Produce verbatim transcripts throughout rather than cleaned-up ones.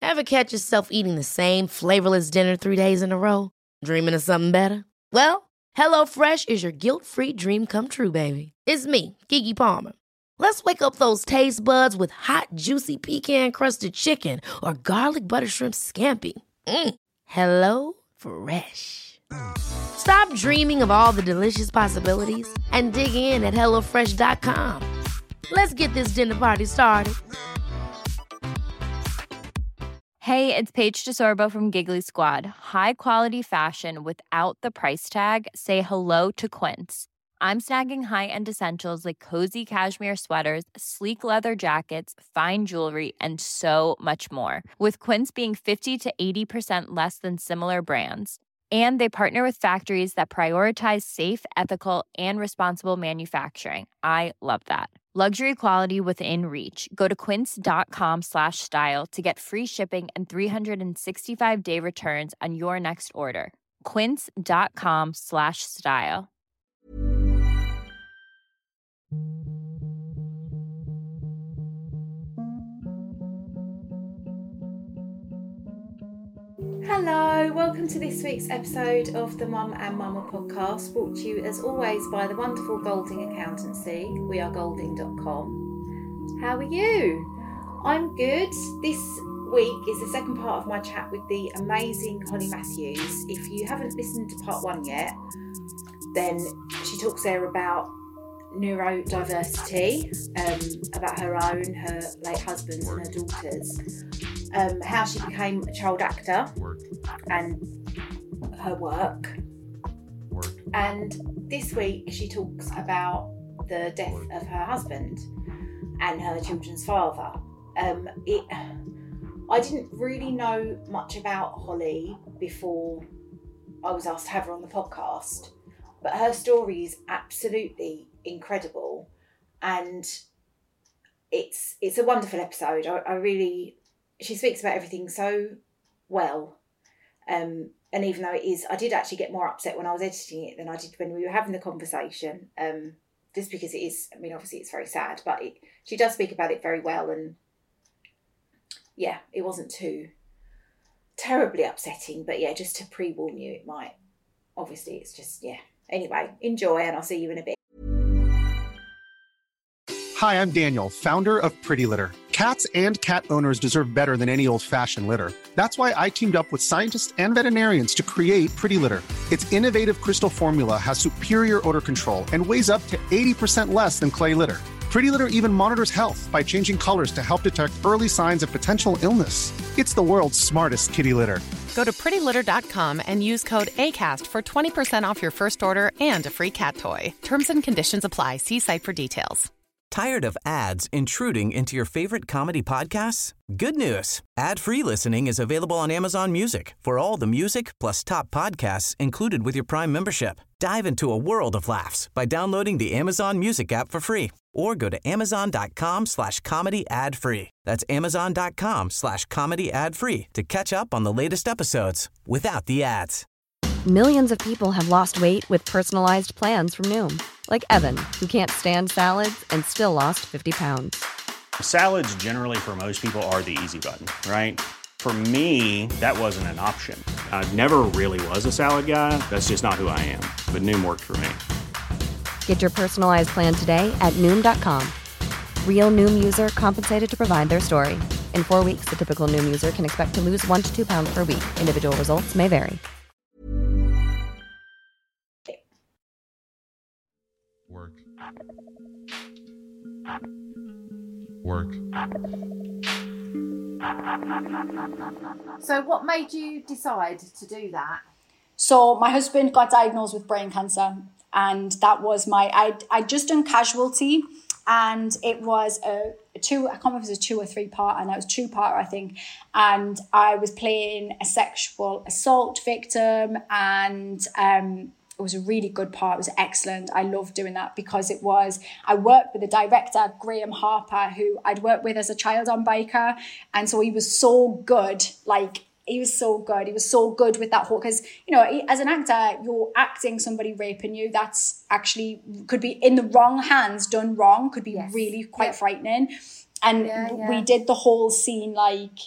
Ever catch yourself eating the same flavorless dinner three days in a row? Dreaming of something better? Well, HelloFresh is your guilt-free dream come true, baby. It's me, Keke Palmer. Let's wake up those taste buds with hot, juicy pecan-crusted chicken or garlic butter shrimp scampi. Mm. Hello Fresh. Stop dreaming of all the delicious possibilities and dig in at hello fresh dot com. Let's get this dinner party started. Hey, it's Paige DeSorbo from Giggly Squad. High quality fashion without the price tag. Say hello to Quince. I'm snagging high-end essentials like cozy cashmere sweaters, sleek leather jackets, fine jewelry, and so much more. With Quince being fifty to eighty percent less than similar brands. And they partner with factories that prioritize safe, ethical, and responsible manufacturing. I love that. Luxury quality within reach. Go to quince.com slash style to get free shipping and three sixty-five day returns on your next order. Quince.com slash style. Hello, welcome to this week's episode of the Mum and Mama podcast, brought to you as always by the wonderful Golding Accountancy. We are golding dot com. How are you? I'm good. This week is the second part of my chat with the amazing Holly Matthews. If you haven't listened to part one yet, then she talks there about neurodiversity, um, about her own, her late husband's and her daughter's, um, how she became a child actor and her work. work. And this week she talks about the death work. of her husband and her children's father. Um, it, I didn't really know much about Holly before I was asked to have her on the podcast, but her story is absolutely incredible, and it's it's a wonderful episode. I, I really, she speaks about everything so well, um, and even though it is, I did actually get more upset when I was editing it than I did when we were having the conversation, um, just because it is, I mean, obviously it's very sad, but it, she does speak about it very well, and yeah, it wasn't too terribly upsetting, but yeah, just to pre-warn you, it might, obviously it's just, yeah. Anyway, enjoy, and I'll see you in a bit. Hi, I'm Daniel, founder of Pretty Litter. Cats and cat owners deserve better than any old-fashioned litter. That's why I teamed up with scientists and veterinarians to create Pretty Litter. Its innovative crystal formula has superior odor control and weighs up to eighty percent less than clay litter. Pretty Litter even monitors health by changing colors to help detect early signs of potential illness. It's the world's smartest kitty litter. Go to pretty litter dot com and use code ACAST for twenty percent off your first order and a free cat toy. Terms and conditions apply. See site for details. Tired of ads intruding into your favorite comedy podcasts? Good news. Ad-free listening is available on Amazon Music for all the music plus top podcasts included with your Prime membership. Dive into a world of laughs by downloading the Amazon Music app for free or go to amazon.com slash comedy ad free. That's amazon.com slash comedy ad free to catch up on the latest episodes without the ads. Millions of people have lost weight with personalized plans from Noom. Like Evan, who can't stand salads and still lost fifty pounds. Salads generally for most people are the easy button, right? For me, that wasn't an option. I never really was a salad guy. That's just not who I am. But Noom worked for me. Get your personalized plan today at Noom dot com. Real Noom user compensated to provide their story. In four weeks, the typical Noom user can expect to lose one to two pounds per week. Individual results may vary. Work. Work. So what made you decide to do that? So my husband got diagnosed with brain cancer, and that was my, I'd, I'd just done Casualty, and it was a, a two, I can't remember if it was a two or three part, and it was two part, I think. And I was playing a sexual assault victim, and um, it was a really good part. It was excellent. I loved doing that because it was, I worked with the director, Graham Harper, who I'd worked with as a child on Biker. And so he was so good. Like, he was so good. He was so good with that whole, because, you know, as an actor, you're acting somebody raping you. That's actually, could be in the wrong hands, done wrong, could be yes. really quite yeah. frightening. And yeah, yeah. we did the whole scene like,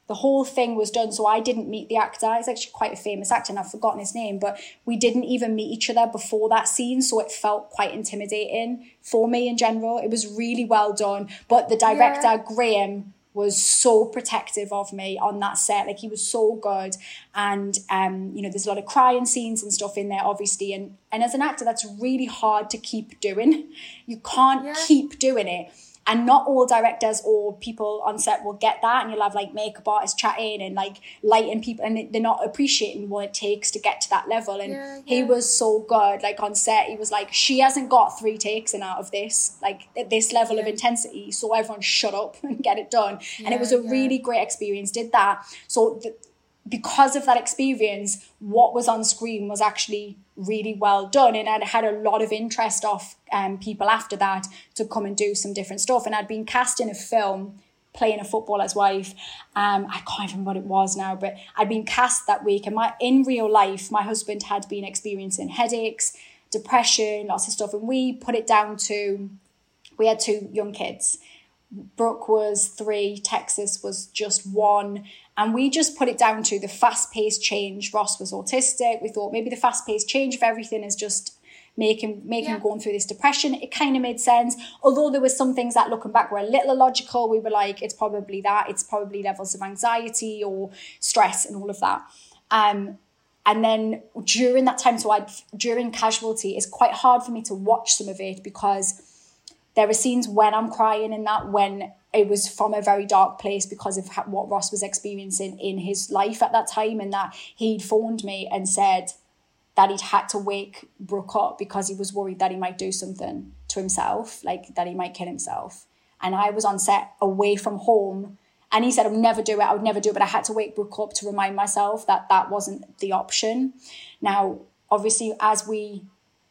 the whole thing was done. So I didn't meet the actor. He's actually quite a famous actor and I've forgotten his name, but we didn't even meet each other before that scene. So it felt quite intimidating for me in general. It was really well done. But the director, yeah. Graham, was so protective of me on that set. Like, he was so good. And, um, you know, there's a lot of crying scenes and stuff in there, obviously. And, and as an actor, that's really hard to keep doing. You can't yeah. keep doing it. And not all directors or people on set will get that. And you'll have like makeup artists chatting and like lighting people, and they're not appreciating what it takes to get to that level. And yeah, yeah. he was so good. Like on set, he was like, she hasn't got three takes in out of this, like at this level yeah. of intensity. So everyone shut up and get it done. Yeah, and it was a yeah. really great experience, did that. So the, because of that experience, what was on screen was actually really well done. And I'd had a lot of interest off um, people after that to come and do some different stuff. And I'd been cast in a film playing a footballer's wife. Um, I can't even remember what it was now, but I'd been cast that week. And my in real life, my husband had been experiencing headaches, depression, lots of stuff. And we put it down to, we had two young kids. Brooke was three, Texas was just one. And we just put it down to the fast-paced change. Ross was autistic. We thought maybe the fast-paced change of everything is just making making yeah. him going through this depression. It kind of made sense. Although there were some things that, looking back, were a little illogical. We were like, it's probably that. It's probably levels of anxiety or stress and all of that. Um, and then during that time, so I during Casualty, it's quite hard for me to watch some of it because there are scenes when I'm crying in that, when it was from a very dark place because of what Ross was experiencing in his life at that time, and that he'd phoned me and said that he'd had to wake Brooke up because he was worried that he might do something to himself, like that he might kill himself. And I was on set away from home, and he said, I would never do it, I would never do it, but I had to wake Brooke up to remind myself that that wasn't the option. Now, obviously, as we...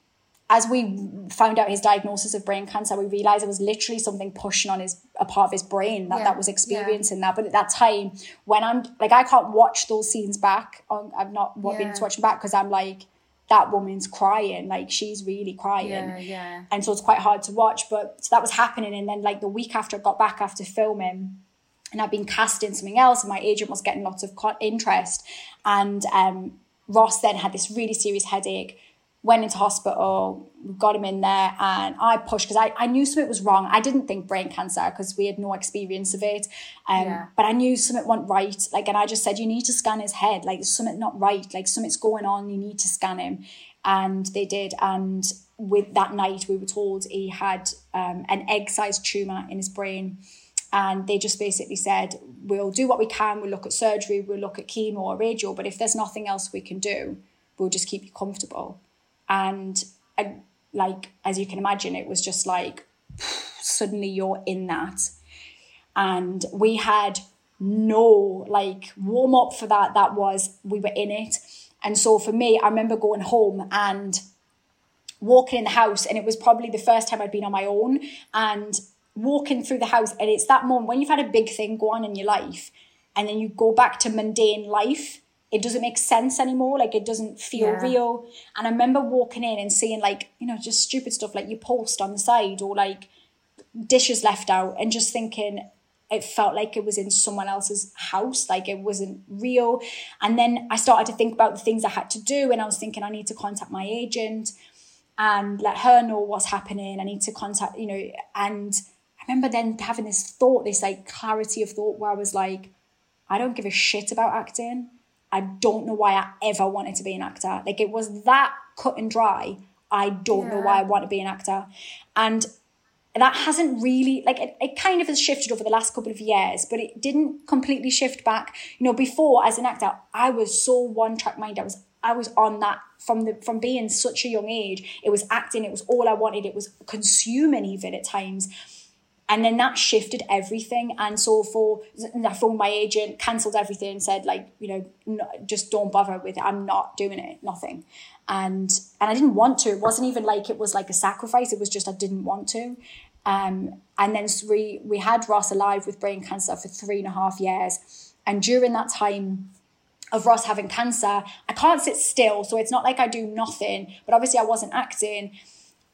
As we found out his diagnosis of brain cancer, we realised it was literally something pushing on his a part of his brain that, yeah, that was experiencing yeah. that. But at that time, when I'm like, I can't watch those scenes back. On, I've not yeah. been to watch them back because I'm like, that woman's crying, like she's really crying. Yeah, yeah. And so it's quite hard to watch. But so that was happening, and then like the week after I got back after filming, and I'd been cast in something else, and my agent was getting lots of interest, and um, Ross then had this really serious headache. Went into hospital, got him in there, and I pushed because I, I knew something was wrong. I didn't think brain cancer because we had no experience of it. Um, yeah. But I knew something wasn't right. Like, and I just said, you need to scan his head. Like, there's something not right. Like, something's going on. You need to scan him. And they did. And with that night, we were told he had um, an egg-sized tumour in his brain. And they just basically said, we'll do what we can. We'll look at surgery. We'll look at chemo or radio. But if there's nothing else we can do, we'll just keep you comfortable. And I, like, as you can imagine, it was just like, suddenly you're in that. And we had no, like, warm up for that. That was, we were in it. And so for me, I remember going home and walking in the house, and it was probably the first time I'd been on my own, and walking through the house. And it's that moment when you've had a big thing go on in your life, and then you go back to mundane life. It doesn't make sense anymore. Like, it doesn't feel yeah. real. And I remember walking in and seeing, like, you know, just stupid stuff like your post on the side, or like dishes left out, and just thinking it felt like it was in someone else's house. Like, it wasn't real. And then I started to think about the things I had to do. And I was thinking, I need to contact my agent and let her know what's happening. I need to contact, you know, and I remember then having this thought, this like clarity of thought where I was like, I don't give a shit about acting. I don't know why I ever wanted to be an actor. Like, it was that cut and dry. I don't yeah. know why I want to be an actor. And that hasn't really, like, it, it kind of has shifted over the last couple of years, but it didn't completely shift back. You know, before, as an actor, I was so one-track minded. I was I was on that from the from being such a young age. It was acting. It was all I wanted. It was consuming even at times. And then that shifted everything. And so for, I phoned my agent, cancelled everything, said, like, you know, no, just don't bother with it. I'm not doing it, nothing. And and I didn't want to. It wasn't even like it was like a sacrifice. It was just I didn't want to. Um, and then we, we had Ross alive with brain cancer for three and a half years. And during that time of Ross having cancer, I can't sit still. So it's not like I do nothing. But obviously I wasn't acting.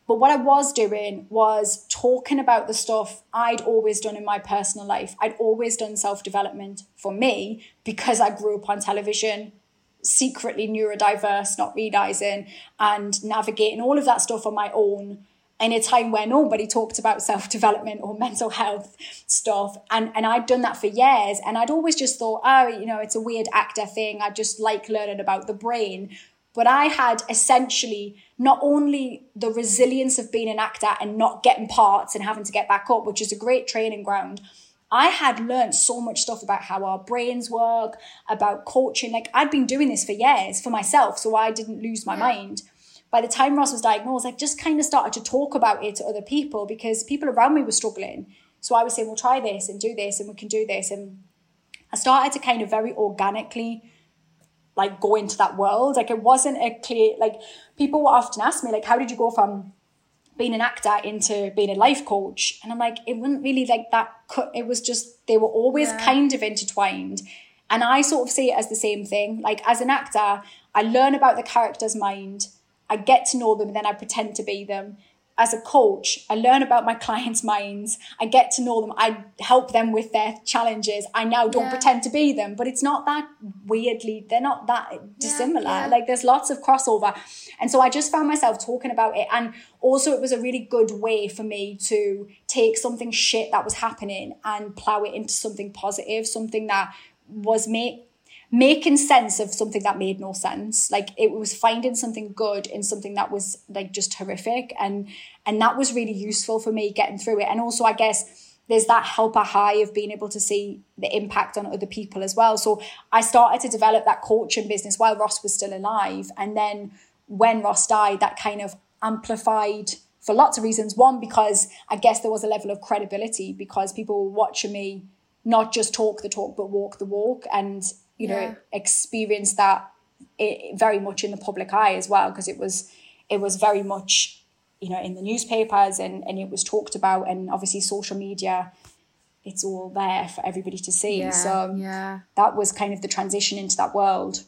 But what I was doing was talking about the stuff I'd always done in my personal life. I'd always done self-development for me because I grew up on television, secretly neurodiverse, not realizing, and navigating all of that stuff on my own in a time where nobody talked about self-development or mental health stuff. And, and I'd done that for years. And I'd always just thought, oh, you know, it's a weird actor thing. I just like learning about the brain. But I had essentially not only the resilience of being an actor and not getting parts and having to get back up, which is a great training ground, I had learned so much stuff about how our brains work, about coaching. Like, I'd been doing this for years for myself, so I didn't lose my yeah. mind. By the time Ross was diagnosed, I just kind of started to talk about it to other people because people around me were struggling. So I was saying, well, try this and do this and we can do this. And I started to kind of very organically like go into that world. Like, it wasn't a clear, like, people will often ask me, like, how did you go from being an actor into being a life coach? And I'm like, it wasn't really like that. It was just, they were always yeah. kind of intertwined. And I sort of see it as the same thing. Like, as an actor, I learn about the character's mind, I get to know them, and then I pretend to be them. As a coach, I learn about my clients' minds. I get to know them. I help them with their challenges. I now don't yeah. pretend to be them, but it's not that weirdly, they're not that dissimilar. Yeah, yeah. Like, there's lots of crossover. And so I just found myself talking about it. And also it was a really good way for me to take something shit that was happening and plow it into something positive, something that was make, making sense of something that made no sense. Like, it was finding something good in something that was like just horrific, and and that was really useful for me getting through it. And also, I guess there's that helper high of being able to see the impact on other people as well. So I started to develop that coaching business while Ross was still alive, and then when Ross died, that kind of amplified for lots of reasons. One, because I guess there was a level of credibility because people were watching me not just talk the talk but walk the walk, and you know, yeah. experience that it, very much in the public eye as well, because it was it was very much, you know, in the newspapers, and, and it was talked about, and obviously social media, it's all there for everybody to see. Yeah, so yeah. that was kind of the transition into that world.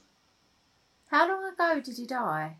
How long ago did he die?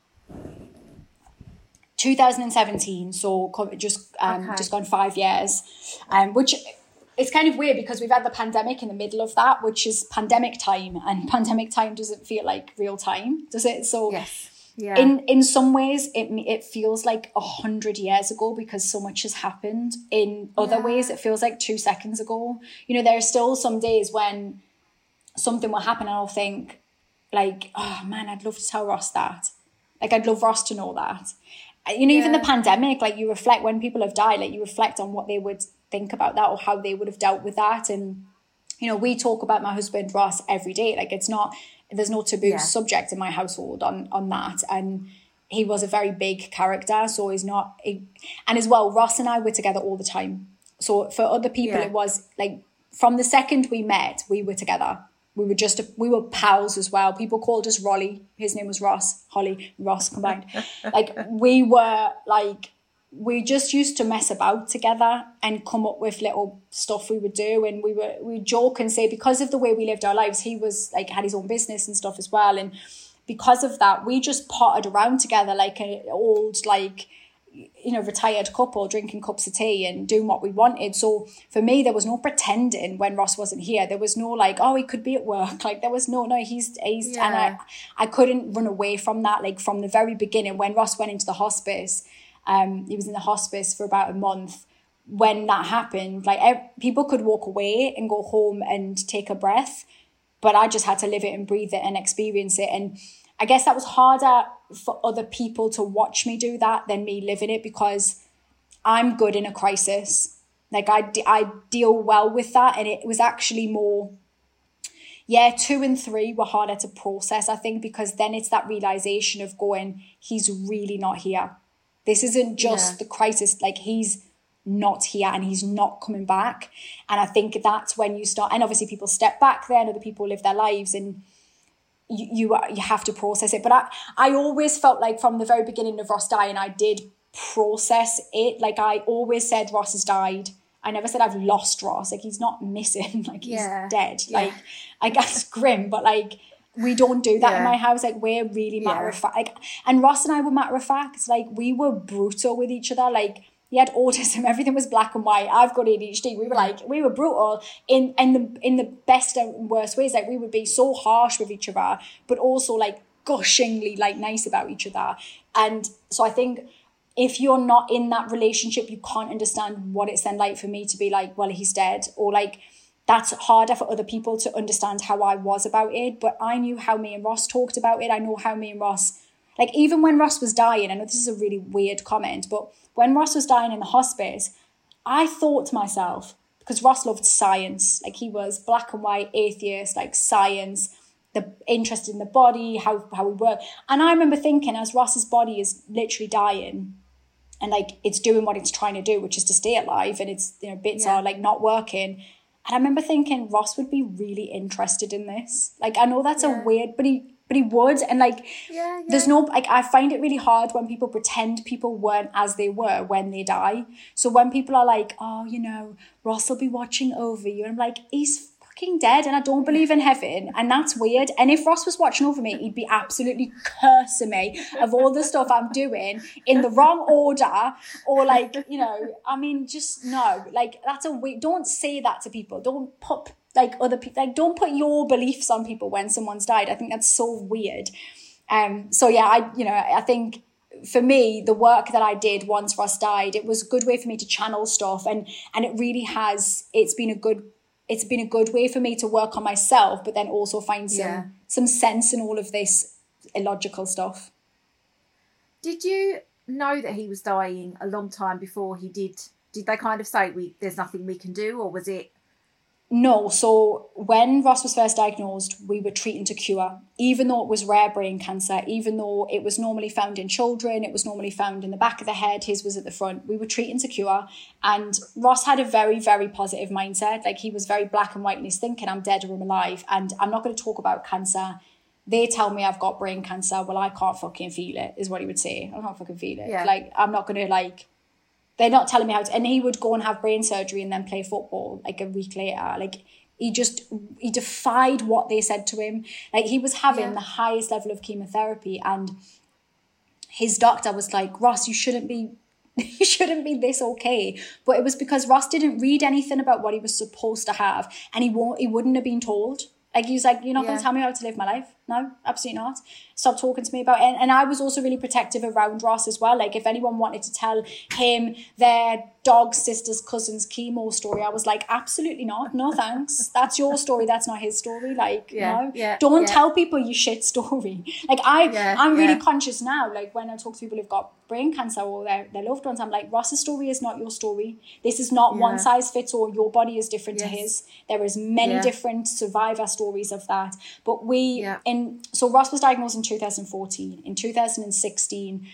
two thousand seventeen, so just um, okay. just gone five years, um, which... It's kind of weird because we've had the pandemic in the middle of that, which is pandemic time, and pandemic time doesn't feel like real time, does it? So yes. yeah. in, in some ways, it it feels like a hundred years ago because so much has happened. In other yeah. ways, it feels like two seconds ago. You know, there are still some days when something will happen and I'll think like, oh man, I'd love to tell Ross that. Like, I'd love Ross to know that. You know, yeah. even the pandemic, like, you reflect when people have died, like, you reflect on what they would think about that or how they would have dealt with that. And, you know, we talk about my husband Ross every day. Like, it's not, there's no taboo yeah. subject in my household on on that. And he was a very big character, so he's not he, and as well, Ross and I were together all the time. So for other people, yeah. it was like from the second we met, we were together. We were just, we were pals as well. People called us Rolly. His name was Ross, Holly, Ross combined. Like, we were like, we just used to mess about together and come up with little stuff we would do. And we were, we would joke and say, because of the way we lived our lives, he was like, had his own business and stuff as well. And because of that, we just potted around together like an old, like, you know, retired couple, drinking cups of tea and doing what we wanted. So for me, there was no pretending when Ross wasn't here. There was no like, oh, he could be at work. Like, there was no, no, he's, he's, yeah. and I, I couldn't run away from that. Like, from the very beginning, when Ross went into the hospice, um, he was in the hospice for about a month. When that happened, like, ev- people could walk away and go home and take a breath, but I just had to live it and breathe it and experience it. And I guess that was harder for other people to watch me do that than me living it, because I'm good in a crisis. Like, I, I deal well with that. And it was actually more, yeah, two and three were harder to process, I think, because then it's that realization of going, he's really not here. This isn't just yeah. the crisis. Like, he's not here and he's not coming back. And I think that's when you start, and obviously people step back then, other people live their lives, and You, you you have to process it. But I, I always felt like from the very beginning of Ross dying, I did process it. Like, I always said Ross has died. I never said I've lost Ross. Like, he's not missing. Like, he's yeah. dead. Like, yeah. I guess grim, but like, we don't do that Yeah. in my house. Like, we're really matter Yeah. of fact. Like, and Ross and I were matter of fact. Like, we were brutal with each other. Like, he had autism. Everything was black and white. I've got A D H D. We were like, we were brutal in in the in the best and worst ways. Like, we would be so harsh with each other, but also like gushingly like nice about each other. And so I think if you're not in that relationship, you can't understand what it's then like for me to be like, well, he's dead, or like, that's harder for other people to understand how I was about it. But I knew how me and Ross talked about it. I know how me and Ross, like, even when Ross was dying, I know this is a really weird comment, but when Ross was dying in the hospice, I thought to myself, because Ross loved science, like, he was black and white atheist, like science, the interest in the body, how, how we work. And I remember thinking, as Ross's body is literally dying, and like it's doing what it's trying to do, which is to stay alive, and it's, you know, bits Yeah. are like not working. And I remember thinking Ross would be really interested in this. Like, I know that's Yeah. a weird, but he but he would. And like, Yeah, yeah. there's no, like, I find it really hard when people pretend people weren't as they were when they die. So when people are like, oh, you know, Ross will be watching over you, and I'm like, he's fucking dead, and I don't believe in heaven, and that's weird. And if Ross was watching over me, he'd be absolutely cursing me of all the stuff I'm doing in the wrong order, or like, you know, I mean, just no, like, that's a weird, don't say that to people. Don't put like other people, like, don't put your beliefs on people when someone's died. I think that's so weird. Um, so yeah, I, you know, I think for me, the work that I did once Ross died, it was a good way for me to channel stuff, and and it really has, it's been a good it's been a good way for me to work on myself, but then also find some Yeah. some sense in all of this illogical stuff. Did you know that he was dying a long time before he did? Did they kind of say, we there's nothing we can do, or was it? No, so when Ross was first diagnosed, we were treating to cure, even though it was rare brain cancer, even though it was normally found in children, it was normally found in the back of the head, his was at the front. We were treating to cure, and Ross had a very, very positive mindset. Like, he was very black and white in his thinking, I'm dead or I'm alive, and I'm not going to talk about cancer. They tell me I've got brain cancer. Well, I can't fucking feel it, is what he would say. I can't fucking feel it. Yeah. Like, I'm not going to, like... They're not telling me how to, and he would go and have brain surgery and then play football like a week later. Like, he just, he defied what they said to him. Like, he was having Yeah. the highest level of chemotherapy, and his doctor was like, Ross, you shouldn't be, you shouldn't be this okay. But it was because Ross didn't read anything about what he was supposed to have, and he won't, he wouldn't have been told. Like, he was like, you're not Yeah. going to tell me how to live my life? No, absolutely not. Stop talking to me about it. And, and I was also really protective around Ross as well. Like, if anyone wanted to tell him their dog, sister's, cousin's chemo story, I was like, absolutely not. No, thanks. That's your story. That's not his story. Like, Yeah, no. yeah, Don't yeah. tell people your shit story. Like, I, Yeah, I'm really yeah. conscious now. Like, when I talk to people who've got brain cancer or their, their loved ones, I'm like, Ross's story is not your story. This is not Yeah. one size fits all. Your body is different to Yes. his. There is many Yeah. different survivor stories of that. But we, Yeah. in so Ross was diagnosed in two thousand fourteen. In two thousand sixteen,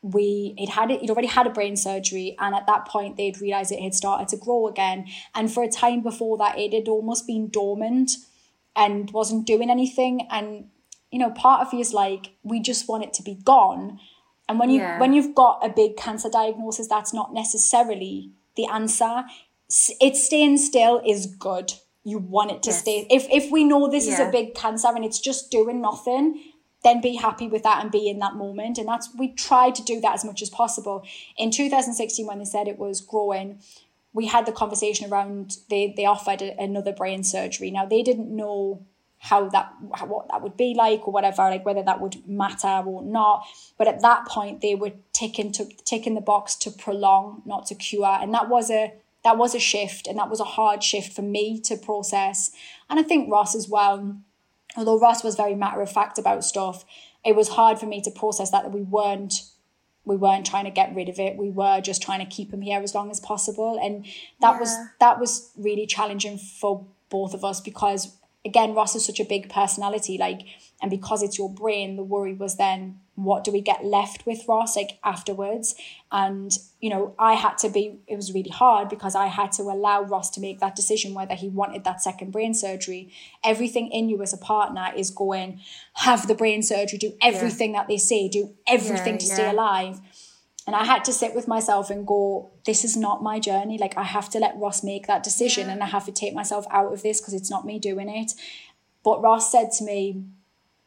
we he'd had it, he'd already had a brain surgery, and at that point they'd realised it had started to grow again. And for a time before that, it had almost been dormant and wasn't doing anything. And, you know, part of you is like, we just want it to be gone. And when you Yeah. when you've got a big cancer diagnosis, that's not necessarily the answer. S- It staying still is good. You want it to Yes. stay. If if we know this is Yeah. a big cancer and it's just doing nothing, then be happy with that and be in that moment. And that's, we try to do that as much as possible. In two thousand sixteen, when they said it was growing, we had the conversation around, they they offered a, another brain surgery. Now, they didn't know how that, how, what that would be like or whatever, like whether that would matter or not. But at that point, they were ticking to ticking the box to prolong, not to cure. And that was a that was a shift, and that was a hard shift for me to process. And I think Ross as well. Although Ross was very matter of fact about stuff, it was hard for me to process that, that we weren't we weren't trying to get rid of it. We were just trying to keep him here as long as possible. And that Yeah. was that was really challenging for both of us, because again, Ross is such a big personality, like, and because it's your brain, the worry was then, what do we get left with Ross, like, afterwards? And, you know, I had to be, it was really hard because I had to allow Ross to make that decision whether he wanted that second brain surgery. Everything in you as a partner is going, have the brain surgery, do everything that they say, do everything Yeah, to yeah. stay alive. And I had to sit with myself and go, this is not my journey. Like, I have to let Ross make that decision, Yeah. and I have to take myself out of this because it's not me doing it. But Ross said to me,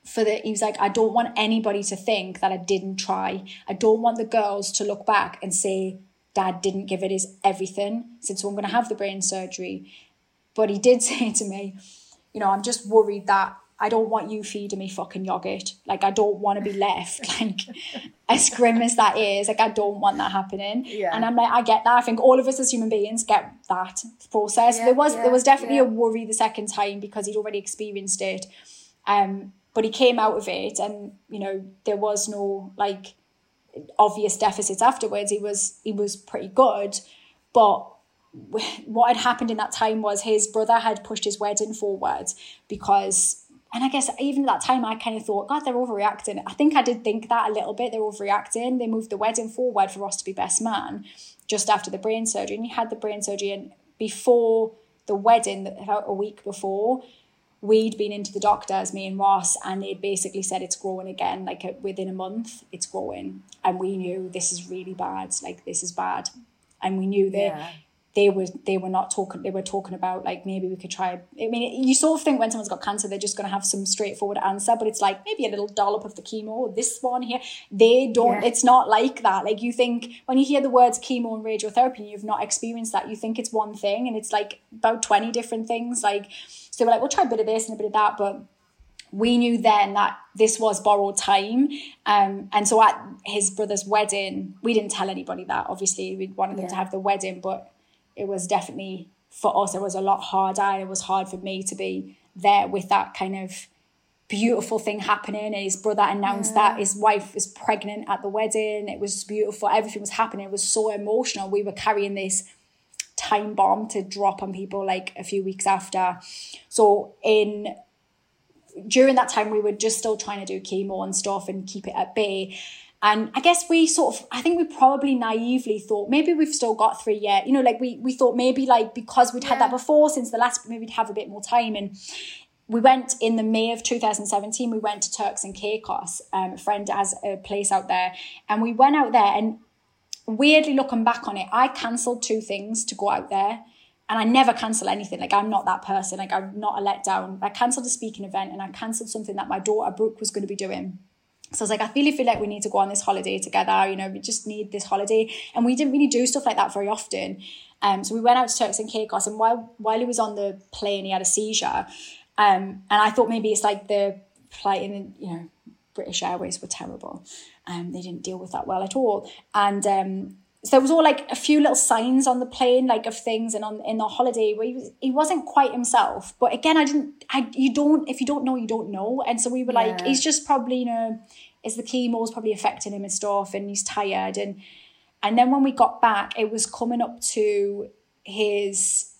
for the, he was like, I don't want anybody to think that I didn't try. I don't want the girls to look back and say, Dad didn't give it his everything. He said, so I'm going to have the brain surgery. But he did say to me, you know, I'm just worried that I don't want you feeding me fucking yogurt. Like, I don't want to be left, like, as grim as that is. Like, I don't want that happening. Yeah. And I'm like, I get that. I think all of us as human beings get that process. Yeah, there was yeah, there was definitely yeah. a worry the second time because he'd already experienced it. Um, but he came out of it and, you know, there was no, like, obvious deficits afterwards. He was he was pretty good. But what had happened in that time was his brother had pushed his wedding forward because... And I guess even at that time, I kind of thought, God, they're overreacting. I think I did think that a little bit. They're overreacting. They moved the wedding forward for Ross to be best man just after the brain surgery. And he had the brain surgery. And before the wedding, about a week before, we'd been into the doctors, me and Ross, and they'd basically said it's growing again. Like within a month, it's growing. And we knew this is really bad. Like, this is bad. And we knew that... Yeah. They were they were not talking. They were talking about like maybe we could try. I mean, you sort of think when someone's got cancer, they're just going to have some straightforward answer, but it's like maybe a little dollop of the chemo. This one here, they don't. Yeah. It's not like that. Like you think when you hear the words chemo and radiotherapy, and you've not experienced that, you think it's one thing, and it's like about twenty different things. Like so, we're like, we'll try a bit of this and a bit of that, but we knew then that this was borrowed time. Um, and so at his brother's wedding, we didn't tell anybody that. Obviously, we wanted them yeah. to have the wedding, but it was definitely, for us, it was a lot harder. And it was hard for me to be there with that kind of beautiful thing happening. And his brother announced yeah. that his wife was pregnant at the wedding. It was beautiful. Everything was happening. It was so emotional. We were carrying this time bomb to drop on people like a few weeks after. So in during that time, we were just still trying to do chemo and stuff and keep it at bay. And I guess we sort of, I think we probably naively thought, maybe we've still got three years. You know, like we we thought maybe like because we'd yeah. had that before since the last, maybe we'd have a bit more time. And we went in the May of two thousand seventeen, we went to Turks and Caicos. Um, a friend has a place out there. And we went out there and weirdly looking back on it, I cancelled two things to go out there. And I never cancel anything. Like I'm not that person. Like I'm not a letdown. I cancelled a speaking event and I cancelled something that my daughter Brooke was going to be doing. So I was like, I really feel like we need to go on this holiday together. You know, we just need this holiday. And we didn't really do stuff like that very often. Um, so we went out to Turks and Caicos. And while while he was on the plane, he had a seizure. Um, and I thought maybe it's like the flight in, you know, British Airways were terrible. Um, they didn't deal with that well at all. And um, so there was all like a few little signs on the plane, like of things. And on in the holiday where he, was, he wasn't quite himself. But again, I didn't, I you don't, if you don't know, you don't know. And so we were yeah. like, he's just probably, you know, is the chemo's probably affecting him and stuff, and he's tired. And and then when we got back, it was coming up to his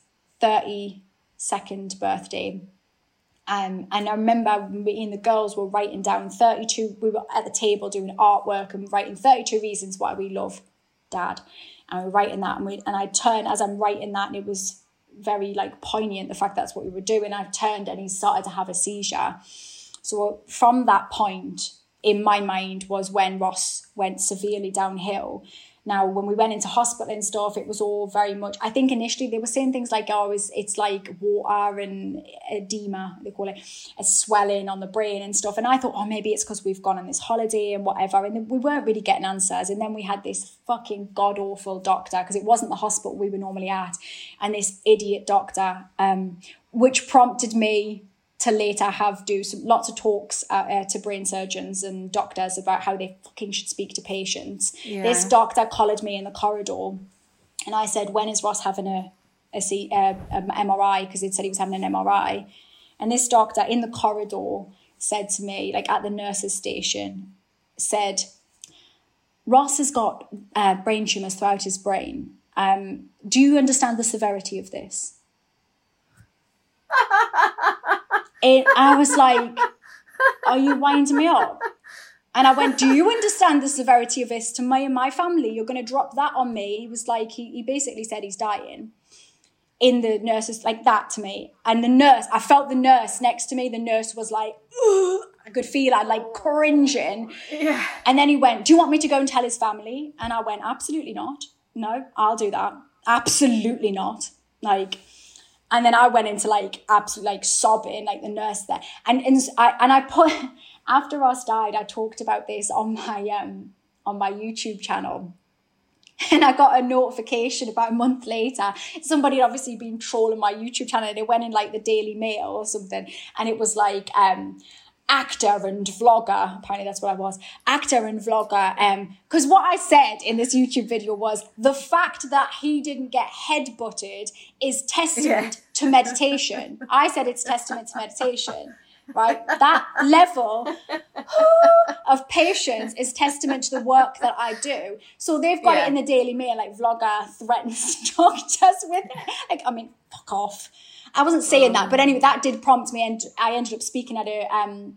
thirty-second birthday. Um, and I remember me and the girls were writing down thirty-two, we were at the table doing artwork and writing thirty-two reasons why we love Dad. And we were writing that, and, we, and I turned as I'm writing that, and it was very like poignant, the fact that's what we were doing. I turned and he started to have a seizure. So from that point, in my mind, was when Ross went severely downhill. Now, when we went into hospital and stuff, it was all very much, I think initially they were saying things like, oh, it's, it's like water and edema, they call it, a swelling on the brain and stuff. And I thought, oh, maybe it's because we've gone on this holiday and whatever. And we weren't really getting answers. And then we had this fucking god-awful doctor, because it wasn't the hospital we were normally at, and this idiot doctor, um, which prompted me to later have do some lots of talks uh, uh, to brain surgeons and doctors about how they fucking should speak to patients. Yeah. This doctor collared me in the corridor, and I said, when is Ross having a, a, C, uh, a M R I? Because he'd said he was having an M R I. And this doctor in the corridor said to me, like at the nurse's station, said, Ross has got uh, brain tumours throughout his brain. Um, do you understand the severity of this? And I was like, are you winding me up? And I went, do you understand the severity of this to me and my family? You're going to drop that on me? He was like, he, he basically said he's dying. In the nurses, like that to me. And the nurse, I felt the nurse next to me. The nurse was like, ugh. I could feel her like cringing. Yeah. And then he went, do you want me to go and tell his family? And I went, absolutely not. No, I'll do that. Absolutely not. Like, And then I went into like absolute like sobbing, like the nurse there. And and I and I put after Ross died, I talked about this on my um on my YouTube channel. And I got a notification about a month later. Somebody had obviously been trolling my YouTube channel, and it went in like the Daily Mail or something. And it was like um actor and vlogger, apparently that's what I was, actor and vlogger, um because what I said in this YouTube video was the fact that he didn't get headbutted is testament yeah. to meditation. I said it's testament to meditation, right? That level of patience is testament to the work that I do. So they've got yeah. it in the Daily Mail, like vlogger threatens doctors with it. Like, I mean, fuck off. I wasn't saying that, but anyway, that did prompt me, and I ended up speaking at a um,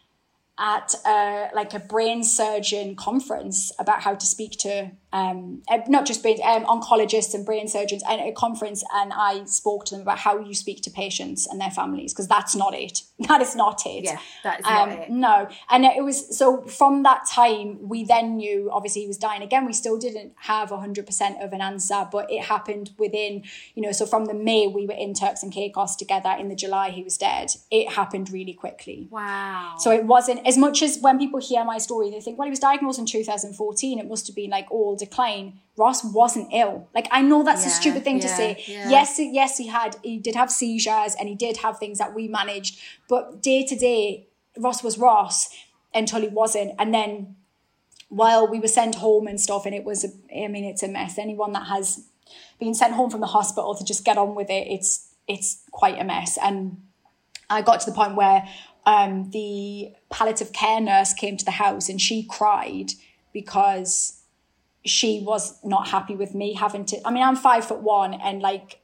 at a, like a brain surgeon conference about how to speak to um, not just brain, um, oncologists and brain surgeons at a conference, and I spoke to them about how you speak to patients and their families, because that's not it. That is not it. Yeah, that is um, not it. No, and it was so from that time we then knew obviously he was dying again. We still didn't have one hundred percent of an answer, but it happened within, you know, so from the May we were in Turks and Caicos together, in the July he was dead. It happened really quickly. Wow. So it wasn't as much as when people hear my story, they think, well, he was diagnosed in two thousand fourteen. It must have been like all decline. Ross wasn't ill. Like, I know that's yeah, a stupid thing yeah, to say. Yeah. Yes, yes, he had, he did have seizures and he did have things that we managed. But day to day, Ross was Ross until he wasn't. And then while we were sent home and stuff, and it was, a, I mean, it's a mess. Anyone that has been sent home from the hospital to just get on with it, it's it's quite a mess. And I got to the point where um, the palliative care nurse came to the house and she cried because she was not happy with me having to, I mean, I'm five foot one and like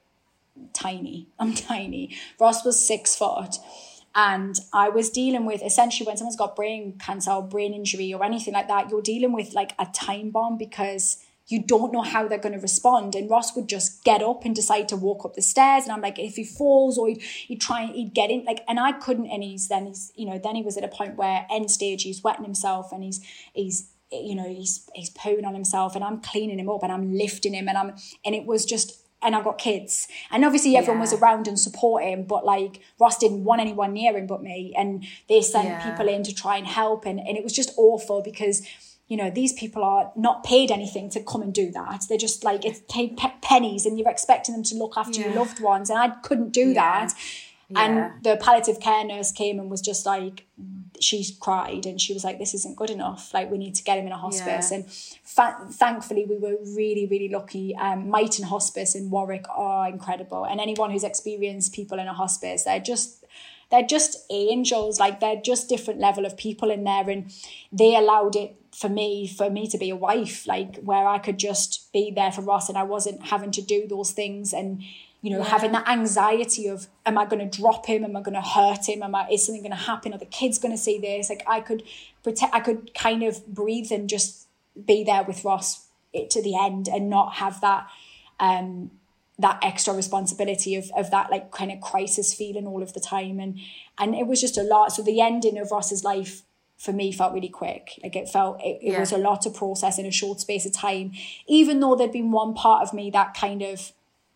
tiny, I'm tiny. Ross was six foot. And I was dealing with, essentially when someone's got brain cancer or brain injury or anything like that, you're dealing with like a time bomb because you don't know how they're going to respond. And Ross would just get up and decide to walk up the stairs. And I'm like, if he falls or he'd, he'd try and he'd get in, like, and I couldn't. And he's then he's, you know, then he was at a point where end stage, he's wetting himself and he's, he's, you know, he's he's pooing on himself, and I'm cleaning him up and I'm lifting him, and I'm and it was just, and I've got kids, and obviously everyone yeah. was around and support him, but like Ross didn't want anyone near him but me, and they sent yeah. people in to try and help, and, and it was just awful because, you know, these people are not paid anything to come and do that. They're just like, it's paid pe- pennies, and you're expecting them to look after yeah. your loved ones, and I couldn't do yeah. that. Yeah. And the palliative care nurse came and was just like, she cried and she was like, this isn't good enough. Like, we need to get him in a hospice. Yeah. And fa- thankfully, we were really, really lucky. Um, Mighton Hospice in Warwick are incredible. And anyone who's experienced people in a hospice, they're just, they're just angels. Like, they're just different level of people in there. And they allowed it for me, for me to be a wife, like where I could just be there for Ross and I wasn't having to do those things. And you know, yeah. having that anxiety of, am I going to drop him? Am I going to hurt him? Am I, is something going to happen? Are the kids going to see this? Like, I could protect, I could kind of breathe and just be there with Ross to the end and not have that, um, that extra responsibility of, of that like kind of crisis feeling all of the time. And, and it was just a lot. So the ending of Ross's life for me felt really quick. Like it felt, it, it yeah. was a lot to process in a short space of time, even though there'd been one part of me that kind of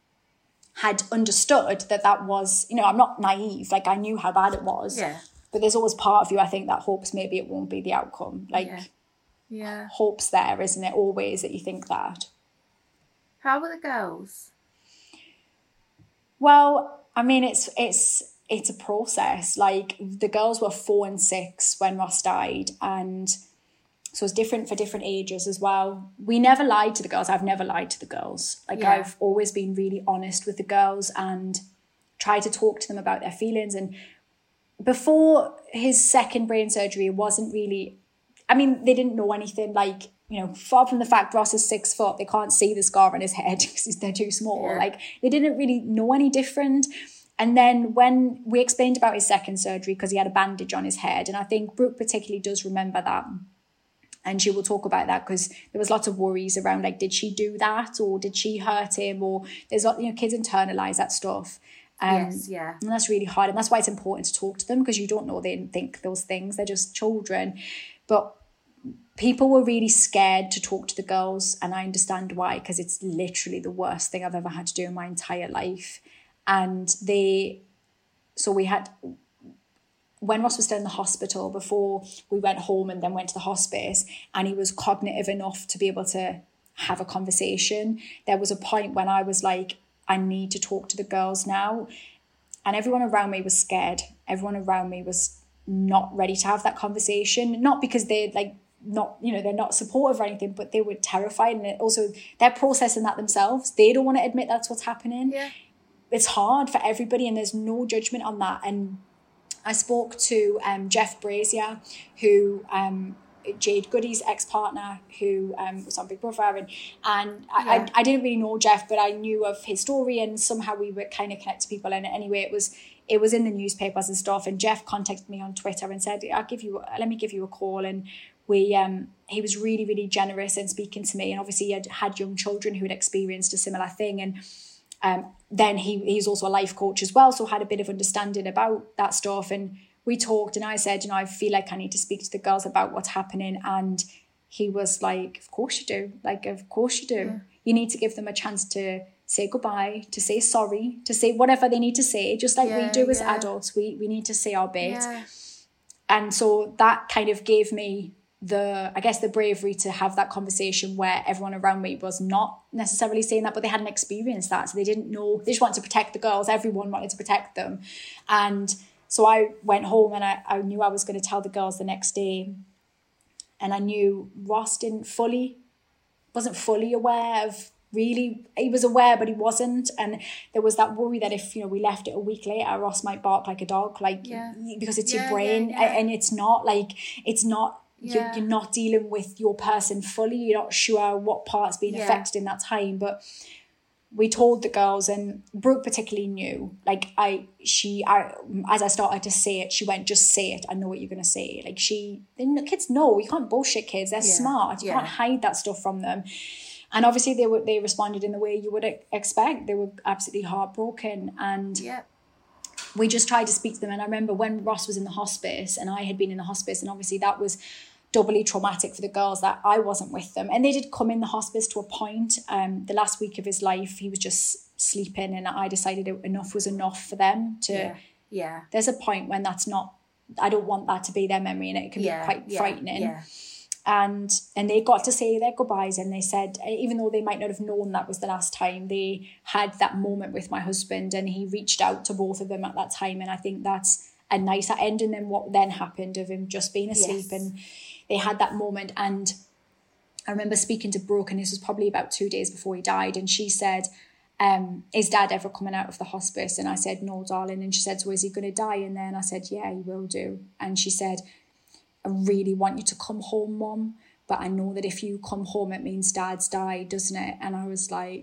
had understood that that was, you know, I'm not naive, like I knew how bad it was. Yeah. But there's always part of you, I think, that hopes maybe it won't be the outcome. Like, yeah, yeah. hope's there, isn't it? Always that you think that. How were the girls? Well, I mean, it's it's it's a process. Like, the girls were four and six when Ross died, and so it's different for different ages as well. We never lied to the girls. I've never lied to the girls. Like yeah. I've always been really honest with the girls and tried to talk to them about their feelings. And before his second brain surgery, it wasn't really, I mean, they didn't know anything. Like, you know, far from the fact Ross is six foot, they can't see the scar on his head because they're too small. Yeah. Like, they didn't really know any different. And then when we explained about his second surgery, because he had a bandage on his head, and I think Brooke particularly does remember that. And she will talk about that because there was lots of worries around, like, did she do that or did she hurt him? Or there's, you know, kids internalize that stuff. Um, yes, yeah. And that's really hard. And that's why it's important to talk to them, because you don't know they didn't think those things. They're just children. But people were really scared to talk to the girls. And I understand why, because it's literally the worst thing I've ever had to do in my entire life. And they, so we had, when Ross was still in the hospital, before we went home and then went to the hospice, and he was cognitive enough to be able to have a conversation, there was a point when I was like, I need to talk to the girls now. And everyone around me was scared. Everyone around me was not ready to have that conversation. Not because they're like, not, you know, they're not supportive or anything, but they were terrified. And it also, they're processing that themselves. They don't want to admit that's what's happening. Yeah. It's hard for everybody, and there's no judgment on that. And I spoke to um, Jeff Brazier, who um, Jade Goody's ex-partner, who um, was on Big Brother, and and I, Yeah. I, I didn't really know Jeff, but I knew of his story, and somehow we were kind of connected to people. And anyway, it was it was in the newspapers and stuff. And Jeff contacted me on Twitter and said, "I'll give you, let me give you a call." And we um, he was really really generous in speaking to me, and obviously he had had young children who had experienced a similar thing, and. Um, then he he's also a life coach as well, so had a bit of understanding about that stuff. And we talked, and I said, you know, I feel like I need to speak to the girls about what's happening. And he was like, of course you do. Like, of course you do. Yeah. You need to give them a chance to say goodbye, to say sorry, to say whatever they need to say, just like yeah, we do as yeah. adults. We we need to say our bit. Yeah. And so that kind of gave me the, I guess, the bravery to have that conversation where everyone around me was not necessarily saying that, but they hadn't experienced that. So they didn't know, they just wanted to protect the girls. Everyone wanted to protect them. And so I went home, and I, I knew I was going to tell the girls the next day. And I knew Ross didn't fully, wasn't fully aware of really, he was aware, but he wasn't. And there was that worry that if, you know, we left it a week later, Ross might bark like a dog, like, yeah. because it's yeah, your brain. Yeah, yeah. And it's not like, it's not, Yeah. You're, you're not dealing with your person fully. You're not sure what part's being yeah. affected in that time. But we told the girls, and Brooke particularly knew. Like I, she, I, as I started to say it, she went, "Just say it. I know what you're gonna say." Like she, the kids know. You can't bullshit kids. They're yeah. smart. You yeah. can't hide that stuff from them. And obviously they were. They responded in the way you would expect. They were absolutely heartbroken, and yeah. we just tried to speak to them. And I remember when Ross was in the hospice, and I had been in the hospice, and obviously that was doubly traumatic for the girls that I wasn't with them. And they did come in the hospice to a point. Um, the last week of his life, he was just sleeping, and I decided enough was enough for them to, yeah. yeah. There's a point when that's not, I don't want that to be their memory, and it can yeah. be quite yeah. frightening. Yeah. And and they got to say their goodbyes, and they said, even though they might not have known that was the last time, they had that moment with my husband, and he reached out to both of them at that time. And I think that's a nicer ending than what then happened of him just being asleep. Yes. And they had that moment. And I remember speaking to Brooke, and this was probably about two days before he died, and she said, um, is Dad ever coming out of the hospice? And I said, no, darling. And she said, so is he going to die? And then I said, yeah, he will do. And she said, I really want you to come home, Mom, but I know that if you come home, it means Dad's died, doesn't it? And I was like,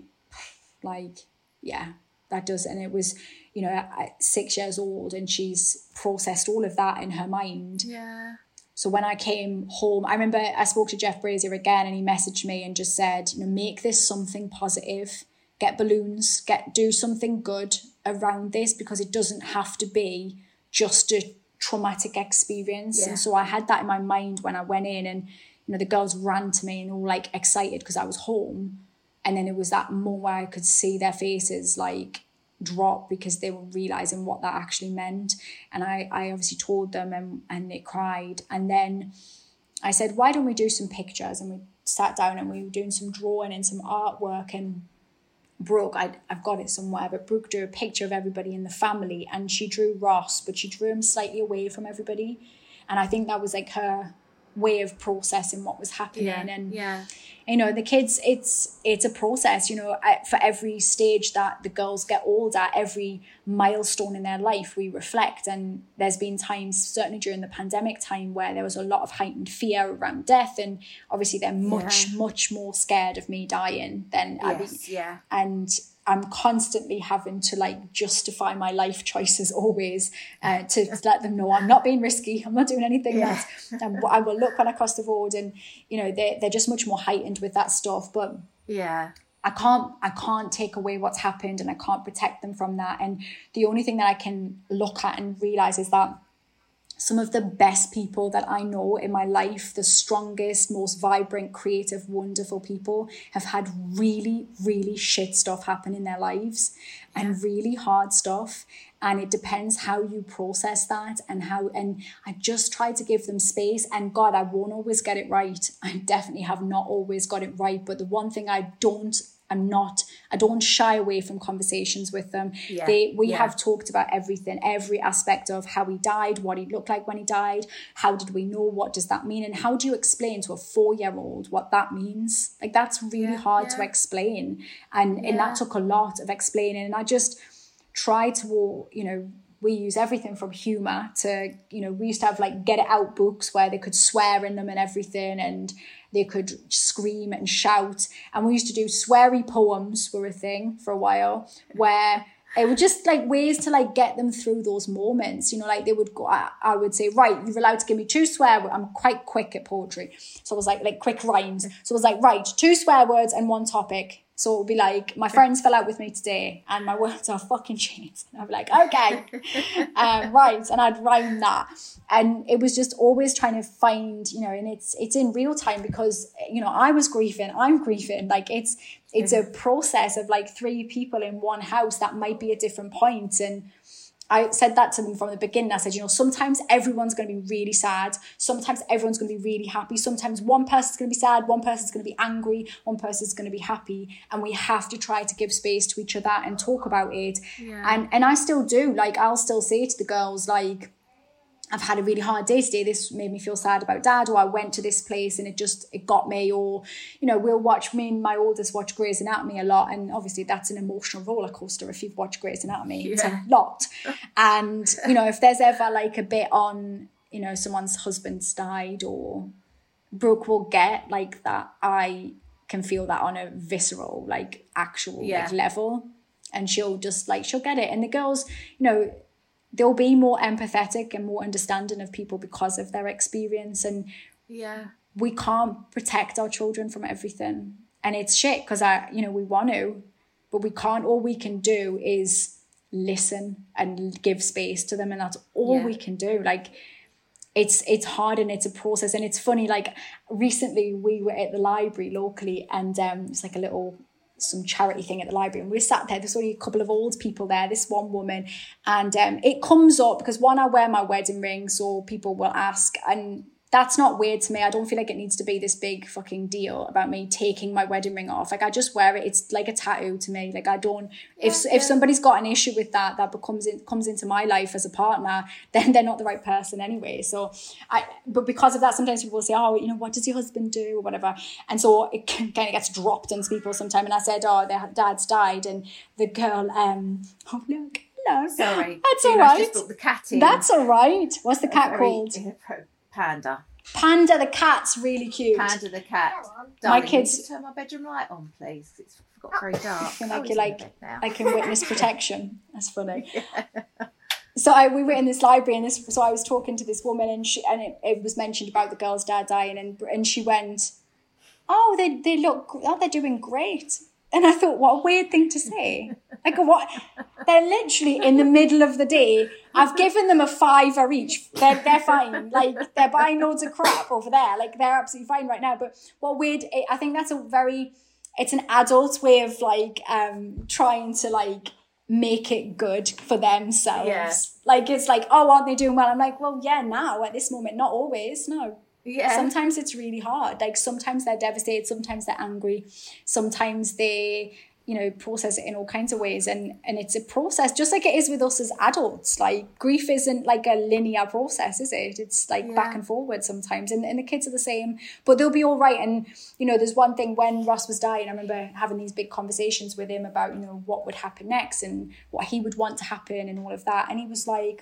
like, yeah, that does. And it was, you know, at six years old, and she's processed all of that in her mind. Yeah. So when I came home, I remember I spoke to Jeff Brazier again, and he messaged me and just said, you know, make this something positive, get balloons, get do something good around this, because it doesn't have to be just a traumatic experience. Yeah. And so I had that in my mind when I went in, and, you know, the girls ran to me and all like excited because I was home. And then it was that moment where I could see their faces like drop, because they were realizing what that actually meant. And I, I obviously told them, and, and they cried. And then I said, why don't we do some pictures? And we sat down and we were doing some drawing and some artwork. And Brooke, I, I've got it somewhere, but Brooke drew a picture of everybody in the family, and she drew Ross, but she drew him slightly away from everybody. And I think that was like her way of processing what was happening. Yeah, and yeah. you know, the kids, it's it's a process, you know. For every stage that the girls get older, every milestone in their life, we reflect. And there's been times, certainly during the pandemic time, where there was a lot of heightened fear around death, and obviously they're much yeah. much more scared of me dying than yes, Abby. Yeah. And I'm constantly having to like justify my life choices always, uh, to let them know I'm not being risky. I'm not doing anything yeah. that's, um, I will look when I cross the road. And, you know, they're, they're just much more heightened with that stuff. But yeah, I can't, I can't take away what's happened, and I can't protect them from that. And the only thing that I can look at and realize is that some of the best people that I know in my life, the strongest, most vibrant, creative, wonderful people, have had really, really shit stuff happen in their lives, and really hard stuff. And it depends how you process that, and how, and I just try to give them space. And God, I won't always get it right. I definitely have not always got it right. But the one thing I don't I'm not, I don't shy away from conversations with them. Yeah, they, we yeah. have talked about everything, every aspect of how he died, what he looked like when he died, how did we know, what does that mean? And how do you explain to a four-year-old what that means? Like, that's really yeah, hard yeah. to explain. And, yeah. and that took a lot of explaining. And I just try to, you know, we use everything from humor to, you know, we used to have like get it out books where they could swear in them and everything, and they could scream and shout. And we used to do sweary poems were a thing for a while, where it were just like ways to like get them through those moments. You know, like they would go, I, I would say, right, you're allowed to give me two swear words. I'm quite quick at poetry. So it was like, like quick rhymes. So it was like, right, two swear words and one topic. So it would be like, my friends fell out with me today and my words are fucking shit. And I'd be like, okay, um, right. And I'd rhyme that. And it was just always trying to find, you know, and it's it's in real time because, you know, I was grieving, I'm grieving. Like it's it's a process of like three people in one house that might be at different points. And I said that to them from the beginning. I said, you know, sometimes everyone's going to be really sad. Sometimes everyone's going to be really happy. Sometimes one person's going to be sad. One person's going to be angry. One person's going to be happy. And we have to try to give space to each other and talk about it. Yeah. And and I still do. Like, I'll still say to the girls, like, I've had a really hard day today. This made me feel sad about dad, or I went to this place and it just, it got me, or, you know, we'll watch, me and my oldest watch Grey's Anatomy a lot. And obviously that's an emotional roller coaster if you've watched Grey's Anatomy. Yeah. It's a lot. And, you know, if there's ever like a bit on, you know, someone's husband's died, or Brooke will get like that. I can feel that on a visceral, like actual yeah. like level. And she'll just like, she'll get it. And the girls, you know, they'll be more empathetic and more understanding of people because of their experience. And yeah, we can't protect our children from everything. And it's shit because I, you know, we want to, but we can't. All we can do is listen and give space to them. And that's all yeah. we can do. Like, it's, it's hard and it's a process. And it's funny, like recently we were at the library locally, and um, it's like a little, some charity thing at the library, and we sat there, there's only a couple of old people there, this one woman, and um, it comes up because one, I wear my wedding ring, so people will ask, and that's not weird to me. I don't feel like it needs to be this big fucking deal about me taking my wedding ring off. Like, I just wear it. It's like a tattoo to me. Like, I don't, yeah, if yeah. if somebody's got an issue with that, that becomes in, comes into my life as a partner, then they're not the right person anyway. So I, but because of that, sometimes people will say, oh, you know, what does your husband do or whatever? And so it kind of gets dropped into people sometime. And I said, oh, their dad's died. And the girl, um, oh, look, no. Sorry. That's you all right. Just brought the cat in. That's all right. What's the cat Very, called? Panda. Panda the cat's really cute. Panda the cat. Darling, my kids. Can you turn my bedroom light on, please? It's got very dark. I feel like you're like like in witness protection. That's funny. Yeah. So I, we were in this library, and this. So I was talking to this woman, and she and it, it was mentioned about the girl's dad dying, and and she went, "Oh, they they look. Oh, they're doing great." And I thought, what a weird thing to say. Like, what? They're literally in the middle of the day. I've given them a fiver each. They're, they're fine. Like, they're buying loads of crap over there. Like, they're absolutely fine right now. But what weird, I think that's a very, it's an adult way of, like, um, trying to, like, make it good for themselves. Yeah. Like, it's like, oh, aren't they doing well? I'm like, well, yeah, now, at this moment, not always, no. Yeah. Sometimes it's really hard. Like, sometimes they're devastated, sometimes they're angry, sometimes they, you know, process it in all kinds of ways. And, and it's a process, just like it is with us as adults. Like, grief isn't like a linear process, is it? It's like yeah. back and forward sometimes. And, and the kids are the same, but they'll be all right. And, you know, there's one thing when Ross was dying, I remember having these big conversations with him about, you know, what would happen next and what he would want to happen and all of that. And he was like,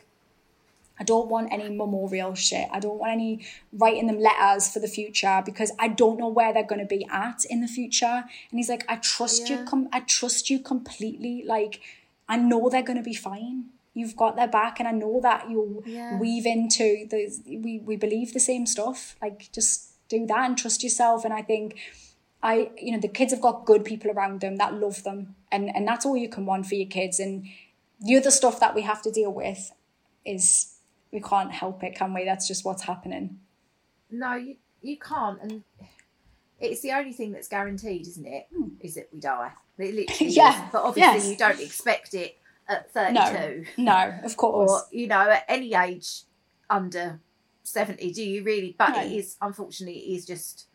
I don't want any memorial shit. I don't want any writing them letters for the future because I don't know where they're going to be at in the future. And he's like, I trust yeah. you. Com- I trust you completely. Like, I know they're going to be fine. You've got their back, and I know that you'll yeah. weave into the. We we believe the same stuff. Like, just do that and trust yourself. And I think, I you know, the kids have got good people around them that love them, and and that's all you can want for your kids. And the other stuff that we have to deal with is we can't help it, can we? That's just what's happening. No, you you can't, and it's the only thing that's guaranteed, isn't it? Hmm. Is that we die. It literally yeah. is. But obviously yes. you don't expect it at thirty-two. No, no, of course. Or, you know, at any age under seventy, do you really? But no. it is, unfortunately, it is just,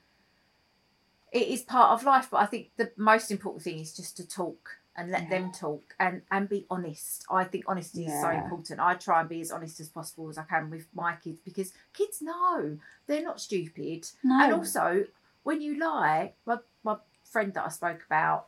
it is part of life. But I think the most important thing is just to talk and let yeah. them talk and, and be honest. I think honesty yeah. is so important. I try and be as honest as possible as I can with my kids, because kids know they're not stupid. No. And also, when you lie, my, my friend that I spoke about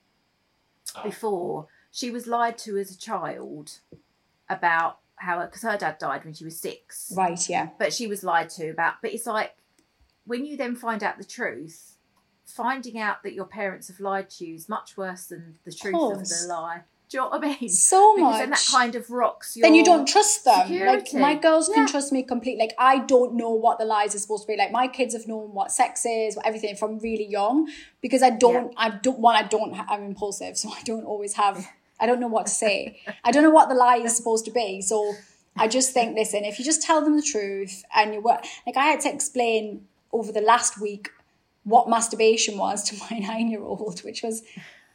before, she was lied to as a child about how, because her dad died when she was six. Right, yeah. But she was lied to about, but it's like, when you then find out the truth, finding out that your parents have lied to you is much worse than the truth of, of the lie. Do you know what I mean? So because much. Then that kind of rocks your Then you don't trust them. security. Like, my girls yeah. can trust me completely. Like, I don't know what the lies are supposed to be. Like, my kids have known what sex is, what everything from really young, because I don't, yeah. I don't, one, I don't, I'm impulsive, so I don't always have, I don't know what to say. I don't know what the lie is supposed to be. So I just think, listen, if you just tell them the truth and you work, like I had to explain over the last week what masturbation was to my nine-year-old, which was,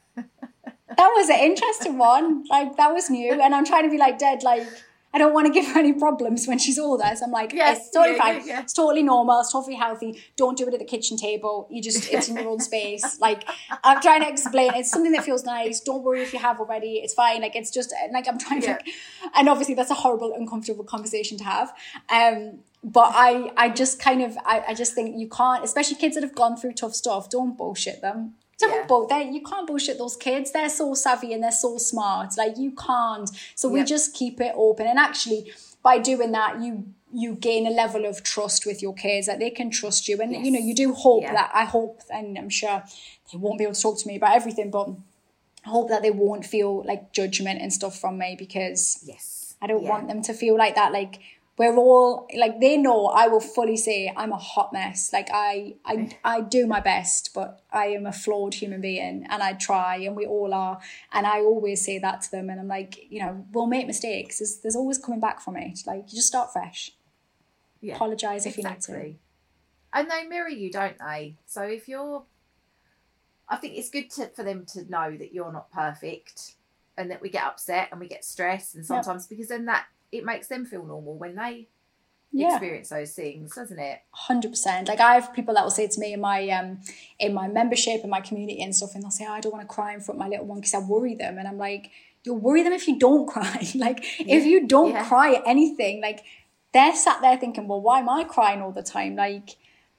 that was an interesting one. Like, that was new. And I'm trying to be like, Dad, like, I don't want to give her any problems when she's older. So I'm like, yes, it's totally yeah, fine. Yeah, yeah. It's totally normal. It's totally healthy. Don't do it at the kitchen table. You just, it's in your own space. Like, I'm trying to explain. It's something that feels nice. Don't worry if you have already. It's fine. Like, it's just, like, I'm trying yeah. to, and obviously that's a horrible, uncomfortable conversation to have. Um, But I, I just kind of, I, I just think you can't, especially kids that have gone through tough stuff, don't bullshit them. Don't yeah. bull, they, you can't bullshit those kids. They're so savvy and they're so smart. Like, you can't. So we yep. just keep it open. And actually, by doing that, you you gain a level of trust with your kids, that they can trust you. And, yes. you know, you do hope yeah. that, I hope, and I'm sure they won't be able to talk to me about everything, but I hope that they won't feel like judgment and stuff from me, because yes. I don't yeah. want them to feel like that. Like, we're all, like, they know I will fully say I'm a hot mess. Like, I, I, I do my best, but I am a flawed human being, and I try, and we all are. And I always say that to them. And I'm like, you know, we'll make mistakes. There's, there's always coming back from it. Like, you just start fresh. Yeah, apologise if exactly. you need to. And they mirror you, don't they? So if you're, I think it's good to, for them to know that you're not perfect, and that we get upset and we get stressed, and sometimes yep. because then that, it makes them feel normal when they yeah. experience those things, doesn't it? one hundred percent. Like, I have people that will say to me in my um in my membership and my community and stuff, and they'll say, oh, I don't want to cry in front of my little one because I worry them. And I'm like, you'll worry them if you don't cry. Like, yeah. if you don't yeah. cry at anything, like, they're sat there thinking, well, why am I crying all the time? Like,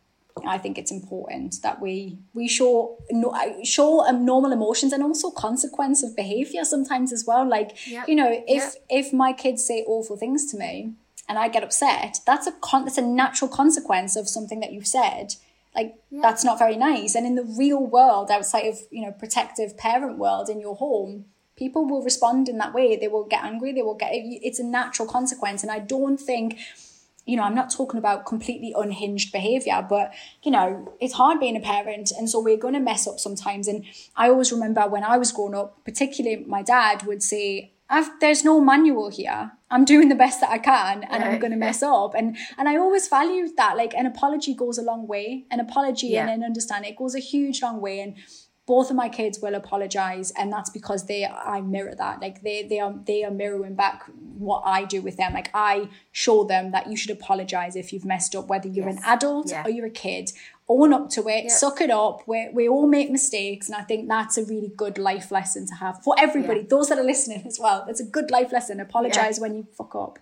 I think it's important that we we show show um, normal emotions, and also consequence of behavior sometimes as well. Like, yep. you know, if yep. if my kids say awful things to me and I get upset, that's a con- that's a natural consequence of something that you've said. Like, yep. that's not very nice. And in the real world, outside of, you know, protective parent world in your home, people will respond in that way. They will get angry. They will get. It's a natural consequence, and I don't think. You know, I'm not talking about completely unhinged behaviour, but, you know, it's hard being a parent. And so we're going to mess up sometimes. And I always remember when I was growing up, particularly my dad would say, I've, there's no manual here. I'm doing the best that I can, and yeah. I'm going to mess up. And and I always valued that. Like, an apology goes a long way. An apology yeah. and an understanding, it goes a huge long way. And both of my kids will apologize, and that's because they I mirror that. Like, they they are they are mirroring back what I do with them. Like, I show them that you should apologize if you've messed up, whether you're yes. an adult yeah. or you're a kid. Own up to it, yep. suck it up. We we all make mistakes, and I think that's a really good life lesson to have for everybody. Yeah. Those that are listening as well. It's a good life lesson. Apologize yeah. when you fuck up.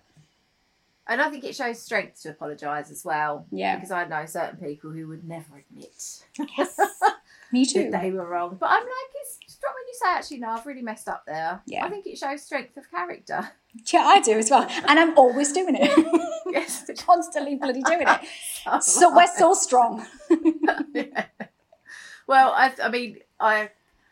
And I think it shows strength to apologise as well. Yeah. Because I know certain people who would never admit. Yes. Me too. They were wrong. But I'm like, it's when you say, actually, no, I've really messed up there. Yeah. I think it shows strength of character. Yeah, I do as well. And I'm always doing it. Yes. Constantly bloody doing it. So we're so strong. Yeah. Well, I, I mean, I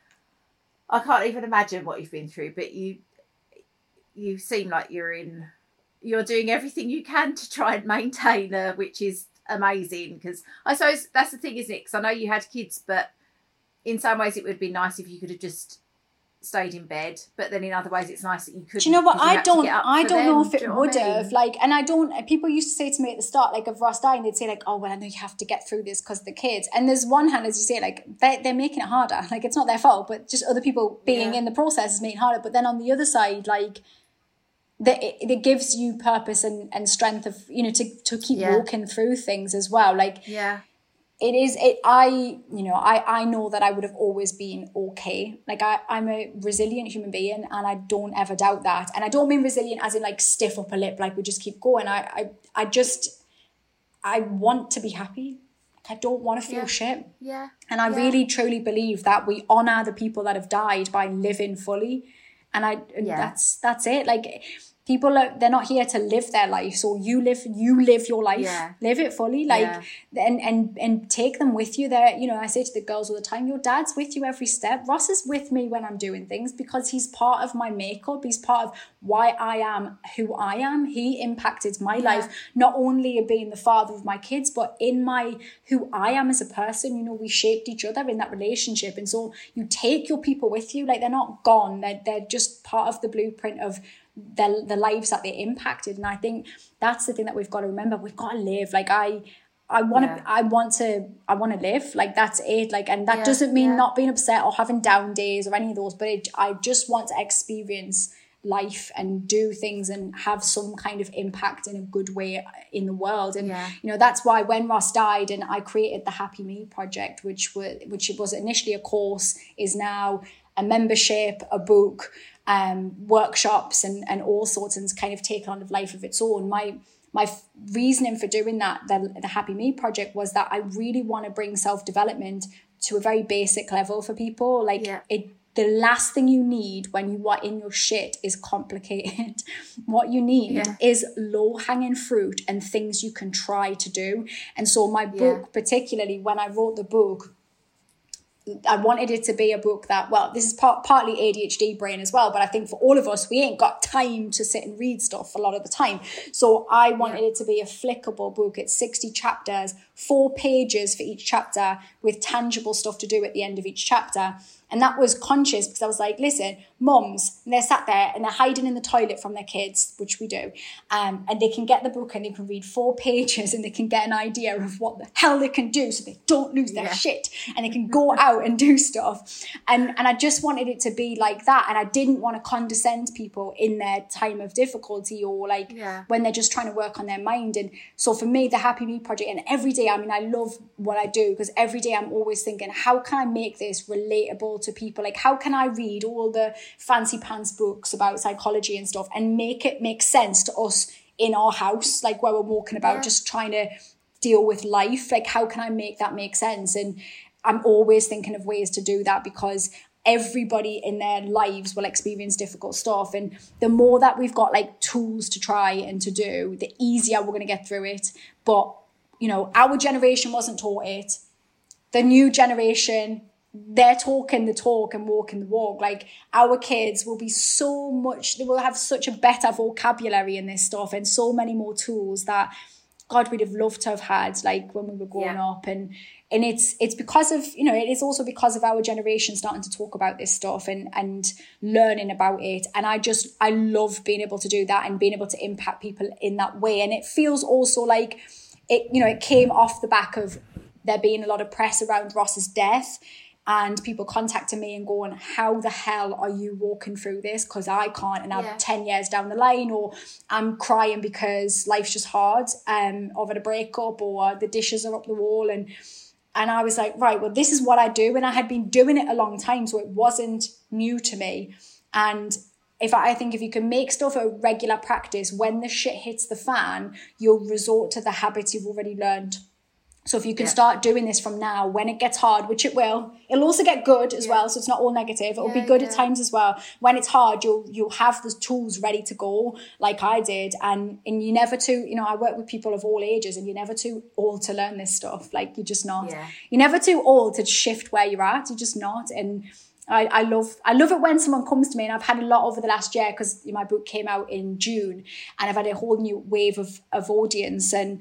I can't even imagine what you've been through, but you you seem like you're in, you're doing everything you can to try and maintain her, which is amazing. Because I suppose that's the thing, isn't it? Because I know you had kids, but in some ways it would be nice if you could have just stayed in bed, but then in other ways it's nice that you could. Do you know what? I don't I don't know if it would have, like, and I don't, people used to say to me at the start, like, of Ross dying, they'd say like, oh well, I know you have to get through this because of the kids, and there's one hand, as you say, like they, they're making it harder, like it's not their fault, but just other people being yeah. in the process is making it harder. But then on the other side, like that it, it gives you purpose and, and strength of, you know, to, to keep yeah. walking through things as well. Like yeah it is it I you know I I know that I would have always been okay. Like I I'm a resilient human being, and I don't ever doubt that. And I don't mean resilient as in like stiff upper lip, like we just keep going. I I, I just I want to be happy. I don't want to feel yeah. shit. Yeah. And I yeah. really truly believe that we honor the people that have died by living fully. And I and yeah. that's that's it. Like people are, they're not here to live their life. So you live, you live your life, yeah. live it fully, like, yeah. and, and, and take them with you there. You know, I say to the girls all the time, your dad's with you every step. Ross is with me when I'm doing things because he's part of my makeup. He's part of why I am who I am. He impacted my yeah. life, not only in being the father of my kids, but in my, who I am as a person. You know, we shaped each other in that relationship. And so you take your people with you, like they're not gone. They're, they're just part of the blueprint of the, the lives that they impacted. And I think that's the thing that we've got to remember. We've got to live. Like I, I want to, yeah. I want to, I want to live. Like that's it. Like, and that yeah, doesn't mean yeah. not being upset or having down days or any of those, but it, I just want to experience life and do things and have some kind of impact in a good way in the world. And yeah. you know, that's why when Ross died and I created the Happy Me Project, which was, which was initially a course, is now a membership, a book, um, workshops and, and all sorts, and it's kind of taken on a life of its own. My my reasoning for doing that, the, the Happy Me Project, was that I really want to bring self-development to a very basic level for people. Like yeah. it, the last thing you need when you are in your shit is complicated. What you need yeah. is low-hanging fruit and things you can try to do. And so my book, yeah. particularly when I wrote the book, I wanted it to be a book that, well, this is part, partly A D H D brain as well, but I think for all of us, we ain't got time to sit and read stuff a lot of the time. So I wanted yeah. it to be a flickable book. It's sixty chapters, four pages for each chapter with tangible stuff to do at the end of each chapter. And that was conscious because I was like, listen, mums, and they're sat there and they're hiding in the toilet from their kids, which we do. Um, and they can get the book and they can read four pages and they can get an idea of what the hell they can do so they don't lose their yeah. shit, and they can go out and do stuff. And, and I just wanted it to be like that. And I didn't want to condescend people in their time of difficulty or like yeah. when they're just trying to work on their mind. And so for me, the Happy Me Project, and every day, I mean, I love what I do because every day I'm always thinking, how can I make this relatable to people? Like, how can I read all the fancy pants books about psychology and stuff and make it make sense to us in our house, like where we're walking about, yeah. just trying to deal with life? Like, how can I make that make sense? And I'm always thinking of ways to do that because everybody in their lives will experience difficult stuff. And the more that we've got like tools to try and to do, the easier we're going to get through it. But, you know, our generation wasn't taught it. The new generation, they're talking the talk and walking the walk. Like our kids will be so much, they will have such a better vocabulary in this stuff and so many more tools that God we'd have loved to have had like when we were growing yeah. up. And and it's it's because of, you know, it is also because of our generation starting to talk about this stuff and and learning about it. And I just, I love being able to do that and being able to impact people in that way. And it feels also like it, you know, it came off the back of there being a lot of press around Ross's death. And people contacting me and going, how the hell are you walking through this? Because I can't, and I'm yeah. ten years down the line, or I'm crying because life's just hard, um, over the breakup, or the dishes are up the wall. And and I was like, right, well, this is what I do. And I had been doing it a long time, so it wasn't new to me. And if I, I think if you can make stuff a regular practice, when the shit hits the fan, you'll resort to the habits you've already learned. So if you can yeah. start doing this from now, when it gets hard, which it will, it'll also get good as yeah. well. So it's not all negative. It'll yeah, be good yeah. at times as well. When it's hard, you'll you'll have the tools ready to go, like I did. And and you never too, you know, I work with people of all ages, and you're never too old to learn this stuff. Like you're just not. Yeah. You're never too old to shift where you're at. You're just not. And I, I love I love it when someone comes to me, and I've had a lot over the last year because my book came out in June, and I've had a whole new wave of of audience. And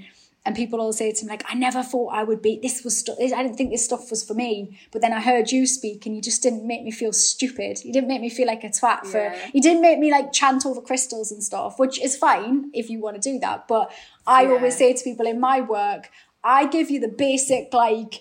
and people all say to me, like, I never thought I would be, this was, stu- I didn't think this stuff was for me. But then I heard you speak and you just didn't make me feel stupid. You didn't make me feel like a twat for, Yeah. you didn't make me like chant over crystals and stuff, which is fine if you want to do that. But I Yeah. always say to people in my work, I give you the basic, like,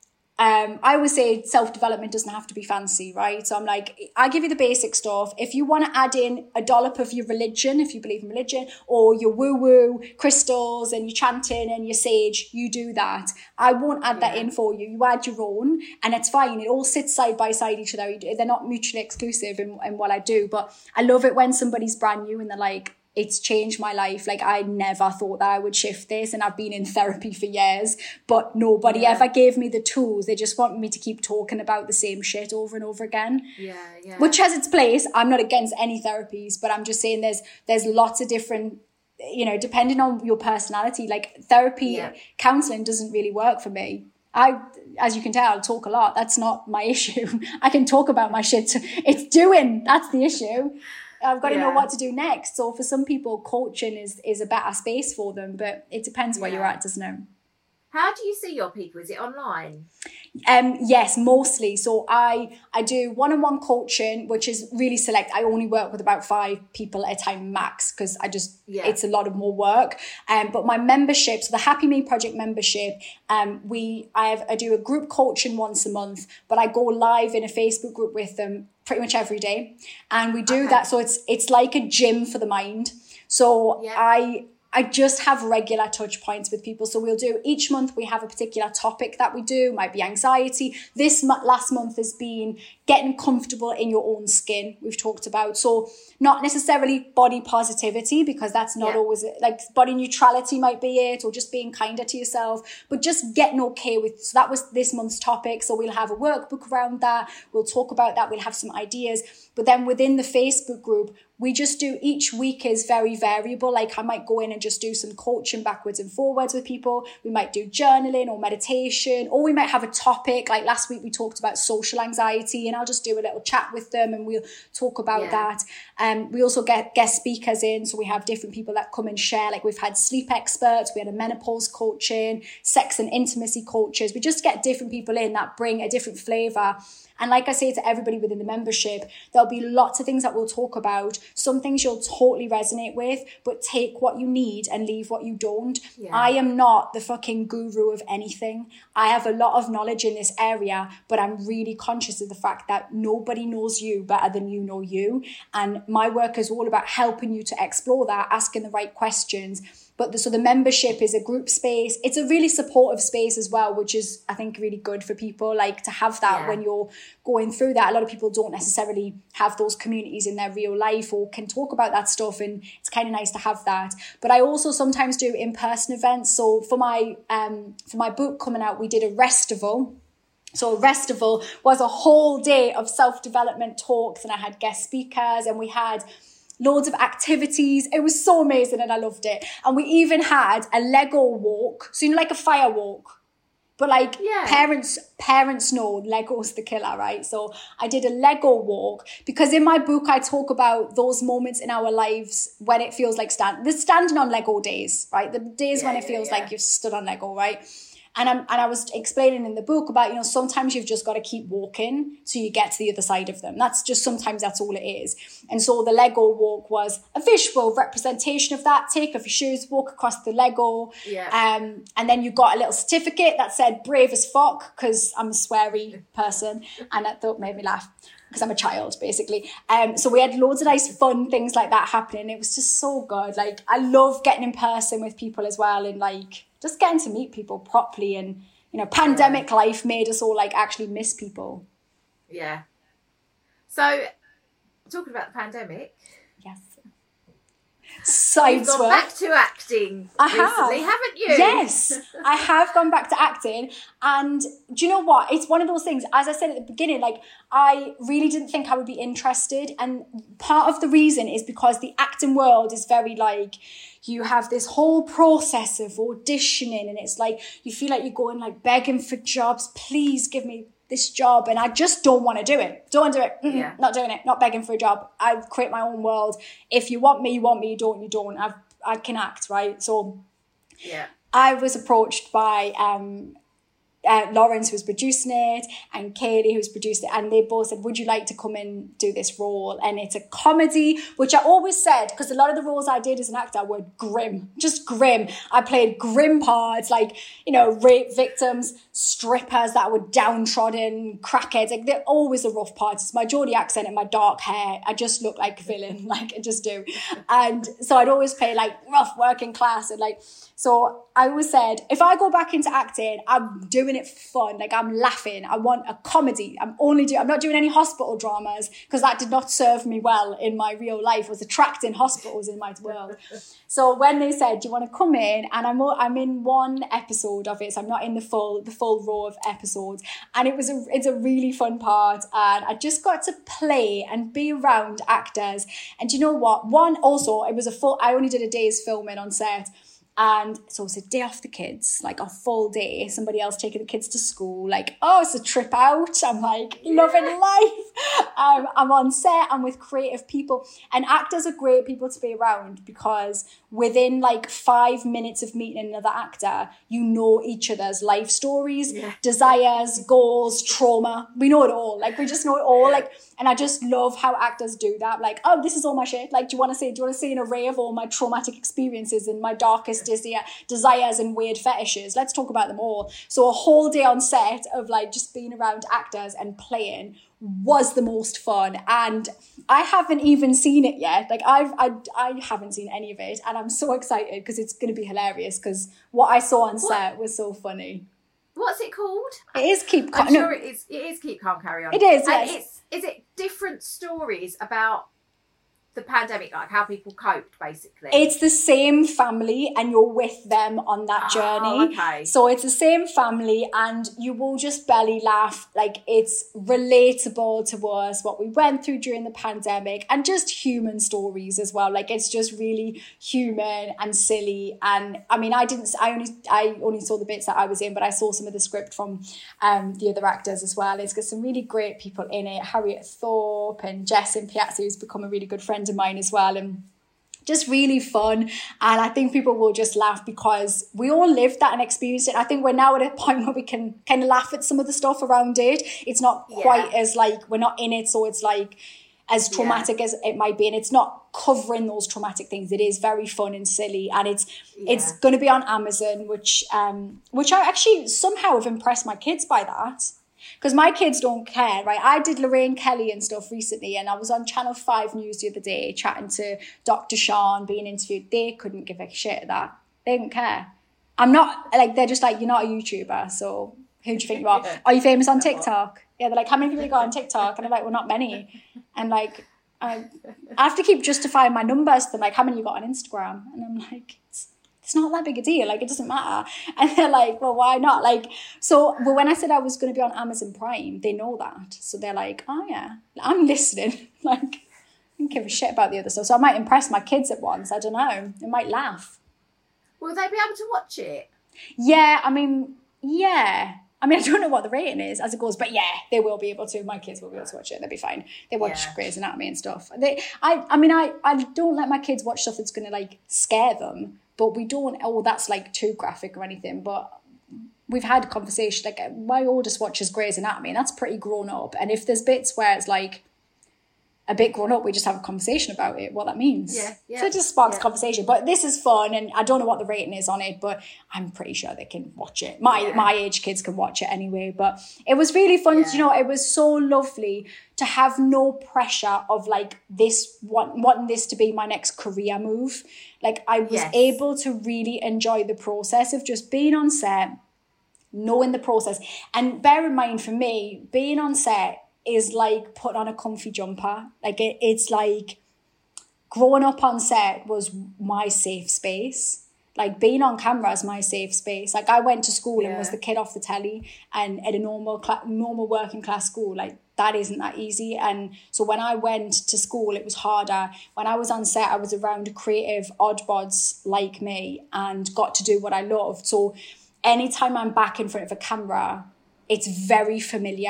Um, I always say self-development doesn't have to be fancy, right? So I'm like, I give you the basic stuff. If you want to add in a dollop of your religion, if you believe in religion, or your woo-woo crystals and your chanting and your sage, you do that. I won't add that in for you. You add your own and it's fine. It all sits side by side each other. They're not mutually exclusive in, in what I do. But I love it when somebody's brand new and they're like, it's changed my life. Like, I never thought that I would shift this, and I've been in therapy for years, but nobody Yeah. ever gave me the tools. They just want me to keep talking about the same shit over and over again. Yeah, yeah. Which has its place. I'm not against any therapies, but I'm just saying there's there's lots of different, you know, depending on your personality. Like, therapy, Yeah. counselling doesn't really work for me. I, as you can tell, talk a lot. That's not my issue. I can talk about my shit. It's doing. That's the issue. I've got to know Yeah. what to do next. So for some people, coaching is is a better space for them, but it depends where you're Yeah. at, doesn't it? How do you see your people? Is it online? Um, yes, mostly. So I I do one-on-one coaching, which is really select. I only work with about five people at a time max because I just Yeah. it's a lot of more work. Um, but my membership, so the Happy Me Project membership, um, we I have I do a group coaching once a month, but I go live in a Facebook group with them pretty much every day, and we do Okay. that. So it's it's like a gym for the mind. So Yeah. I. I just have regular touch points with people. So we'll do each month, we have a particular topic that we do, might be anxiety. This mo- last month has been getting comfortable in your own skin, we've talked about. So not necessarily body positivity, because that's not Yeah. always, like, body neutrality might be it, or just being kinder to yourself, but just getting okay with, so that was this month's topic. So we'll have a workbook around that. We'll talk about that. We'll have some ideas. But then within the Facebook group, we just do, each week is very variable. Like, I might go in and just do some coaching backwards and forwards with people. We might do journaling or meditation, or we might have a topic. Like last week we talked about social anxiety, and I'll just do a little chat with them and we'll talk about Yeah. that. Um, we also get guest speakers in. So we have different people that come and share. Like, we've had sleep experts, we had a menopause coaching, sex and intimacy coaches. We just get different people in that bring a different flavor. And like I say to everybody within the membership, there'll be lots of things that we'll talk about. Some things you'll totally resonate with, but take what you need and leave what you don't. Yeah. I am not the fucking guru of anything. I have a lot of knowledge in this area, but I'm really conscious of the fact that nobody knows you better than you know you. And my work is all about helping you to explore that, asking the right questions. But the, so the membership is a group space. It's a really supportive space as well, which is, I think, really good for people, like, to have that Yeah. when you're going through that. A lot of people don't necessarily have those communities in their real life or can talk about that stuff, and it's kind of nice to have that. But I also sometimes do in-person events. So for my um for my book coming out, we did a Restival. So a Restival was a whole day of self-development talks, and I had guest speakers, and we had loads of activities. It was so amazing and I loved it. And we even had a Lego walk. So, you know, like a fire walk. But like Yeah. parents parents know Lego's the killer, right? So I did a Lego walk because in my book I talk about those moments in our lives when it feels like stand the standing on Lego days, right? The days Yeah, when it yeah, feels yeah. like you've stood on Lego, right? And I'm, and I was explaining in the book about, you know, sometimes you've just got to keep walking till you get to the other side of them. That's just, sometimes that's all it is. And so the Lego walk was a visual representation of that. Take off your shoes, walk across the Lego. Yeah. Um, and then you got a little certificate that said brave as fuck, because I'm a sweary person. And that thought made me laugh, because I'm a child, basically. Um, so we had loads of nice fun things like that happening. It was just so good. Like, I love getting in person with people as well, and like just getting to meet people properly. And, you know, pandemic life made us all like actually miss people. Yeah. So, talking about the pandemic, Yes. you've Sides gone work. back to acting I recently, have. haven't you? Yes, I have gone back to acting. And do you know what? It's one of those things, as I said at the beginning, like, I really didn't think I would be interested. And part of the reason is because the acting world is very like, you have this whole process of auditioning, and it's like, you feel like you're going like begging for jobs. Please give me this job. And I just don't want to do it. Don't want to do it. Mm-mm, Yeah. Not doing it. Not begging for a job. I create my own world. If you want me, you want me. You don't, you don't. I've, I can act, right? So Yeah. I was approached by um, uh, Lawrence, who was producing it, and Kaylee, who's produced it, and they both said, would you like to come and do this role? And it's a comedy, which I always said, because a lot of the roles I did as an actor were grim, just grim. I played grim parts, like, you know, rape victims, strippers that were downtrodden, crackheads, like they're always the rough parts. It's my Geordie accent and my dark hair. I just look like a villain, like I just do. And so I'd always play like rough working class and like, so I always said, if I go back into acting, I'm doing it for fun. Like I'm laughing. I want a comedy. I'm only doing, I'm not doing any hospital dramas because that did not serve me well in my real life. I was attracting hospitals in my world. So when they said, do you want to come in? And I'm I'm in one episode of it. So I'm not in the full, the full row of episodes. And it was a, it's a really fun part. And I just got to play and be around actors. And do you know what? One, also, it was a full, I only did a day's filming on set. And so it's a day off the kids, like a full day, somebody else taking the kids to school, like, oh, it's a trip out. I'm like, loving life. Um, I'm on set, I'm with creative people, and actors are great people to be around because within like five minutes of meeting another actor, you know each other's life stories, yeah. desires, goals, trauma. We know it all. Like, we just know it all. Like, and I just love how actors do that. Like, oh, this is all my shit. Like, do you want to see, do you want to see an array of all my traumatic experiences and my darkest desires and weird fetishes? Let's talk about them all. So a whole day on set of like just being around actors and playing was the most fun. And I haven't even seen it yet. Like I've, I, I haven't seen any of it. And I'm so excited because it's going to be hilarious because what I saw on set was so funny. What's it called? It is Keep Calm. I'm sure it is, it is Keep Calm, Carry On. It is, and yes. It's, is it different stories about the pandemic, like how people coped, basically? It's the same family and you're with them on that journey. Oh, okay. So it's the same family and you will just belly laugh. Like it's relatable to us, what we went through during the pandemic, and just human stories as well. Like it's just really human and silly. And I mean, I didn't, I only, I only saw the bits that I was in, but I saw some of the script from um, the other actors as well. It's got some really great people in it. Harriet Thorpe and Jess and Piazza, who's become a really good friend of mine as well, and just really fun. And I think people will just laugh because we all lived that and experienced it. I think we're now at a point where we can kind of laugh at some of the stuff around it. It's not quite yeah. as like, we're not in it, so it's like as traumatic yeah. as it might be, and it's not covering those traumatic things. It is very fun and silly, and it's yeah. it's going to be on Amazon, which um which I actually somehow have impressed my kids by that. Because my kids don't care, right? I did Lorraine Kelly and stuff recently, and I was on Channel five News the other day chatting to Doctor Sean, being interviewed. They couldn't give a shit at that. They didn't care. I'm not, like, they're just like, you're not a YouTuber, so who do you think you are? Are you famous on TikTok? Yeah, they're like, how many people you got on TikTok? And I'm like, well, not many. And like, I, I have to keep justifying my numbers to them, like, how many you got on Instagram? And I'm like, it's, it's not that big a deal, like it doesn't matter. And they're like, well, why not? Like, so but when I said I was going to be on Amazon Prime, they know that, so they're like, oh yeah, I'm listening. Like, I don't give a shit about the other stuff. So I might impress my kids at once. I don't know, they might laugh. Will they be able to watch it? Yeah, I mean, yeah, I mean, I don't know what the rating is as it goes, but yeah, they will be able to. My kids will be able to watch it. They'll be fine. They watch yeah. Grey's Anatomy and stuff. They, I, I mean, I, I don't let my kids watch stuff that's going to like scare them. But we don't, oh, that's like too graphic or anything. But we've had conversation, like my oldest watches Grey's Anatomy, and that's pretty grown up. And if there's bits where it's like a bit grown up, we just have a conversation about it, what that means. Yeah, yeah, so it just sparks yeah. conversation. But this is fun, and I don't know what the rating is on it, but I'm pretty sure they can watch it. My yeah. my age kids can watch it anyway. But it was really fun. Yeah. You know, it was so lovely to have no pressure of like this, want, wanting this to be my next career move. Like I was yes. able to really enjoy the process of just being on set, knowing the process. And bear in mind, for me, being on set is like putting on a comfy jumper. Like it, it's like growing up on set was my safe space. Like being on camera is my safe space. Like I went to school yeah. and was the kid off the telly, and at a normal cl- normal working class school, like that isn't that easy. And so when I went to school, it was harder. When I was on set, I was around creative oddbods like me and got to do what I loved. So anytime I'm back in front of a camera, it's very familiar.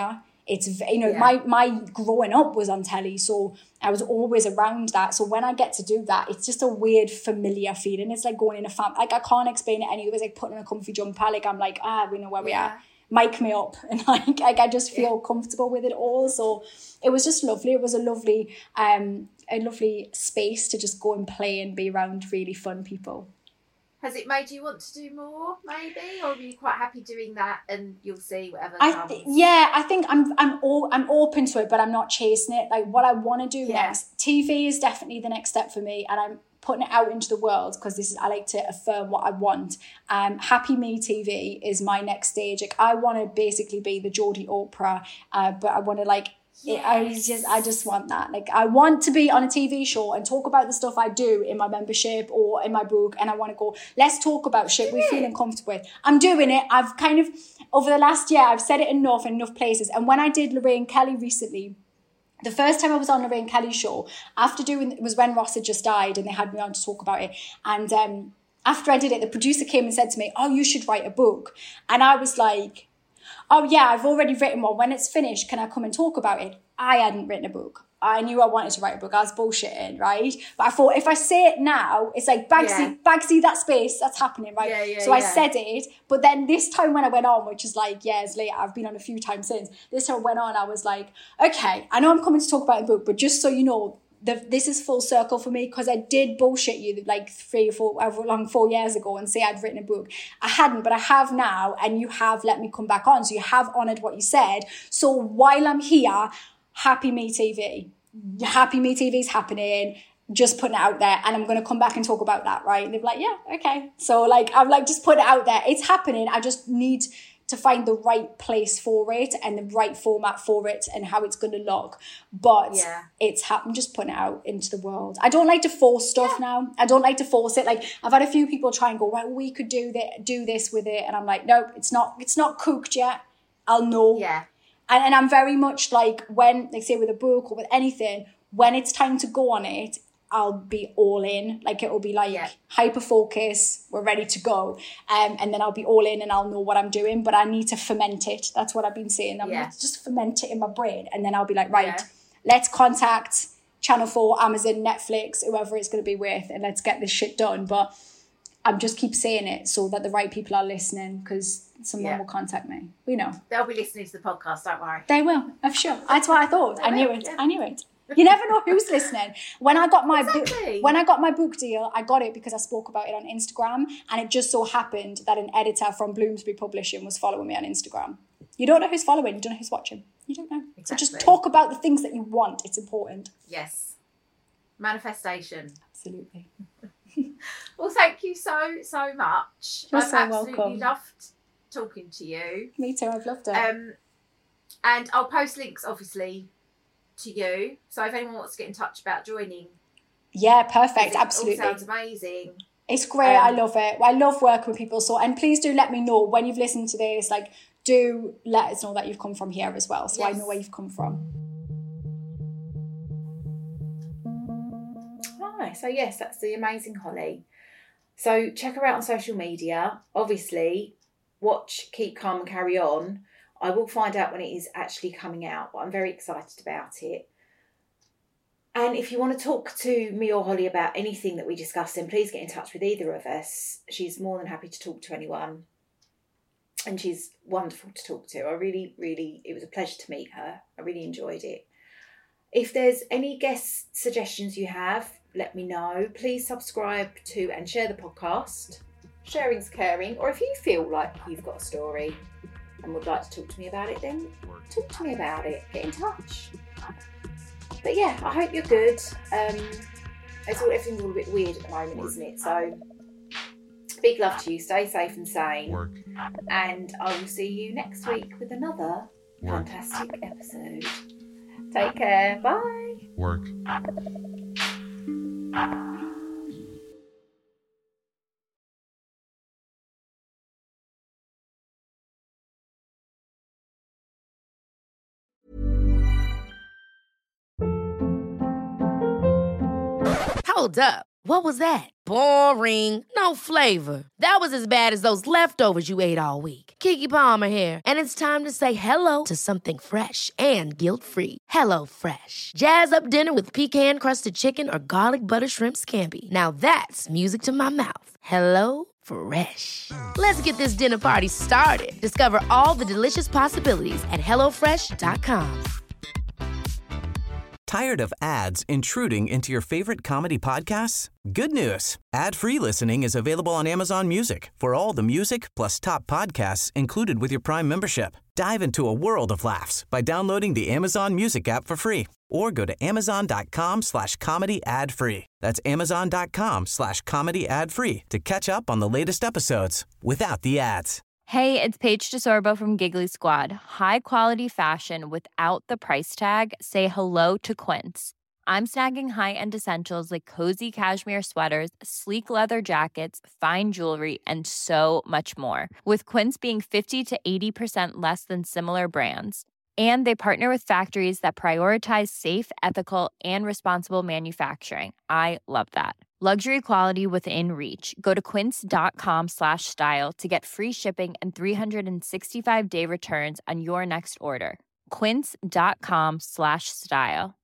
It's, you know, Yeah. my, my growing up was on telly, so I was always around that. So when I get to do that, it's just a weird familiar feeling. It's like going in a family. Like, I can't explain it any other. It's like putting on a comfy jumper. Like, I'm like, ah, we know where we Yeah. are. Mic me up. And like, like I just feel yeah. comfortable with it all. So it was just lovely. It was a lovely, um, a lovely space to just go and play and be around really fun people. Has it made you want to do more, maybe, or are you quite happy doing that and you'll see whatever I comes? th- yeah, I think I'm I'm all I'm open to it, but I'm not chasing it. Like, what I want to do Yeah. next, T V is definitely the next step for me, and I'm putting it out into the world because this is I like to affirm what I want. Um, Happy Me T V is my next stage. Like, I want to basically be the Geordie Oprah, uh, but I want to like. Yes. I just I just want that. Like, I want to be on a T V show and talk about the stuff I do in my membership or in my book, and I want to go, let's talk about shit we're feeling comfortable with. I'm doing it. I've kind of, over the last year, I've said it enough in enough places. And when I did Lorraine Kelly recently, the first time I was on Lorraine Kelly's show, after doing, it was when Ross had just died and they had me on to talk about it. And um, after I did it, the producer came and said to me, oh, you should write a book. And I was like, oh yeah, I've already written one. When it's finished, can I come and talk about it? I hadn't written a book. I knew I wanted to write a book. I was bullshitting, right? But I thought, if I say it now, it's like, Bagsy, yeah. Bagsy, that space, that's happening, right? Yeah, yeah, so I yeah. said it. But then this time when I went on, which is like years later, I've been on a few times since, this time I went on, I was like, okay, I know I'm coming to talk about a book, but just so you know, The, this is full circle for me, because I did bullshit you like three or four, however long, four years ago and say I'd written a book. I hadn't, but I have now, and you have let me come back on. So you have honoured what you said. So while I'm here, Happy Me T V. Happy Me T V is happening. Just putting it out there, and I'm going to come back and talk about that, right? And they're like, yeah, okay. So like, I'm like, just put it out there. It's happening. I just need to find the right place for it and the right format for it and how it's going to look. But yeah. it's ha- I'm just putting it out into the world. I don't like to force stuff yeah. now. I don't like to force it. Like, I've had a few people try and go, well, we could do that, do this with it. And I'm like, nope, it's not, it's not cooked yet. I'll know. Yeah. And, and I'm very much like, when, like say with a book or with anything, when it's time to go on it, I'll be all in. Like, it'll be like yeah. hyper focus, we're ready to go. Um, and then I'll be all in and I'll know what I'm doing, but I need to ferment it. That's what I've been saying. I'm yeah. like, just ferment it in my brain. And then I'll be like, right, yeah. let's contact Channel four, Amazon, Netflix, whoever it's going to be with, and let's get this shit done. But I'm just keep saying it so that the right people are listening, because someone yeah. will contact me. We know. They'll be listening to the podcast, don't worry. They will, I'm sure. That's what I thought. I knew it. Yeah. I knew it. You never know who's listening. When I got my exactly. book, when I got my book deal, I got it because I spoke about it on Instagram, and it just so happened that an editor from Bloomsbury Publishing was following me on Instagram. You don't know who's following. You don't know who's watching. You don't know. Exactly. So just talk about the things that you want. It's important. Yes. Manifestation. Absolutely. Well, thank you so so much. You're I've so absolutely welcome. loved talking to you. Me too. I've loved it. Um, and I'll post links, obviously, to you. So if anyone wants to get in touch about joining, yeah, perfect. it Absolutely. all sounds amazing. It's great. Um, I love it. I love working with people. So, and please do let me know when you've listened to this. Like, do let us know that you've come from here as well, so yes. I know where you've come from. Right. So yes, that's the amazing Holly. So check her out on social media. Obviously, watch Keep Calm and Carry On. I will find out when it is actually coming out, but I'm very excited about it. And if you want to talk to me or Holly about anything that we discussed, then please get in touch with either of us. She's more than happy to talk to anyone. And she's wonderful to talk to. I really, really, it was a pleasure to meet her. I really enjoyed it. If there's any guest suggestions you have, let me know. Please subscribe to and share the podcast. Sharing's caring. Or if you feel like you've got a story and would like to talk to me about it, then talk to me about it. Get in touch. But yeah, I hope you're good. Um, it's all, everything's all a bit weird at the moment, isn't it? So big love to you. Stay safe and sane. Work. And I will see you next week with another Work. fantastic episode. Take care. Bye. Work. Hold up. What was that? Boring. No flavor. That was as bad as those leftovers you ate all week. Keke Palmer here, and it's time to say hello to something fresh and guilt-free. Hello Fresh. Jazz up dinner with pecan-crusted chicken or garlic butter shrimp scampi. Now that's music to my mouth. Hello Fresh. Let's get this dinner party started. Discover all the delicious possibilities at hello fresh dot com. Tired of ads intruding into your favorite comedy podcasts? Good news. Ad-free listening is available on Amazon Music for all the music plus top podcasts included with your Prime membership. Dive into a world of laughs by downloading the Amazon Music app for free or go to amazon.com slash comedy ad free. That's amazon.com slash comedy ad free to catch up on the latest episodes without the ads. Hey, it's Paige DeSorbo from Giggly Squad. High quality fashion without the price tag. Say hello to Quince. I'm snagging high-end essentials like cozy cashmere sweaters, sleek leather jackets, fine jewelry, and so much more. With Quince being fifty to eighty percent less than similar brands. And they partner with factories that prioritize safe, ethical, and responsible manufacturing. I love that. Luxury quality within reach. Go to quince.com slash style to get free shipping and three sixty-five day returns on your next order. Quince.com slash style.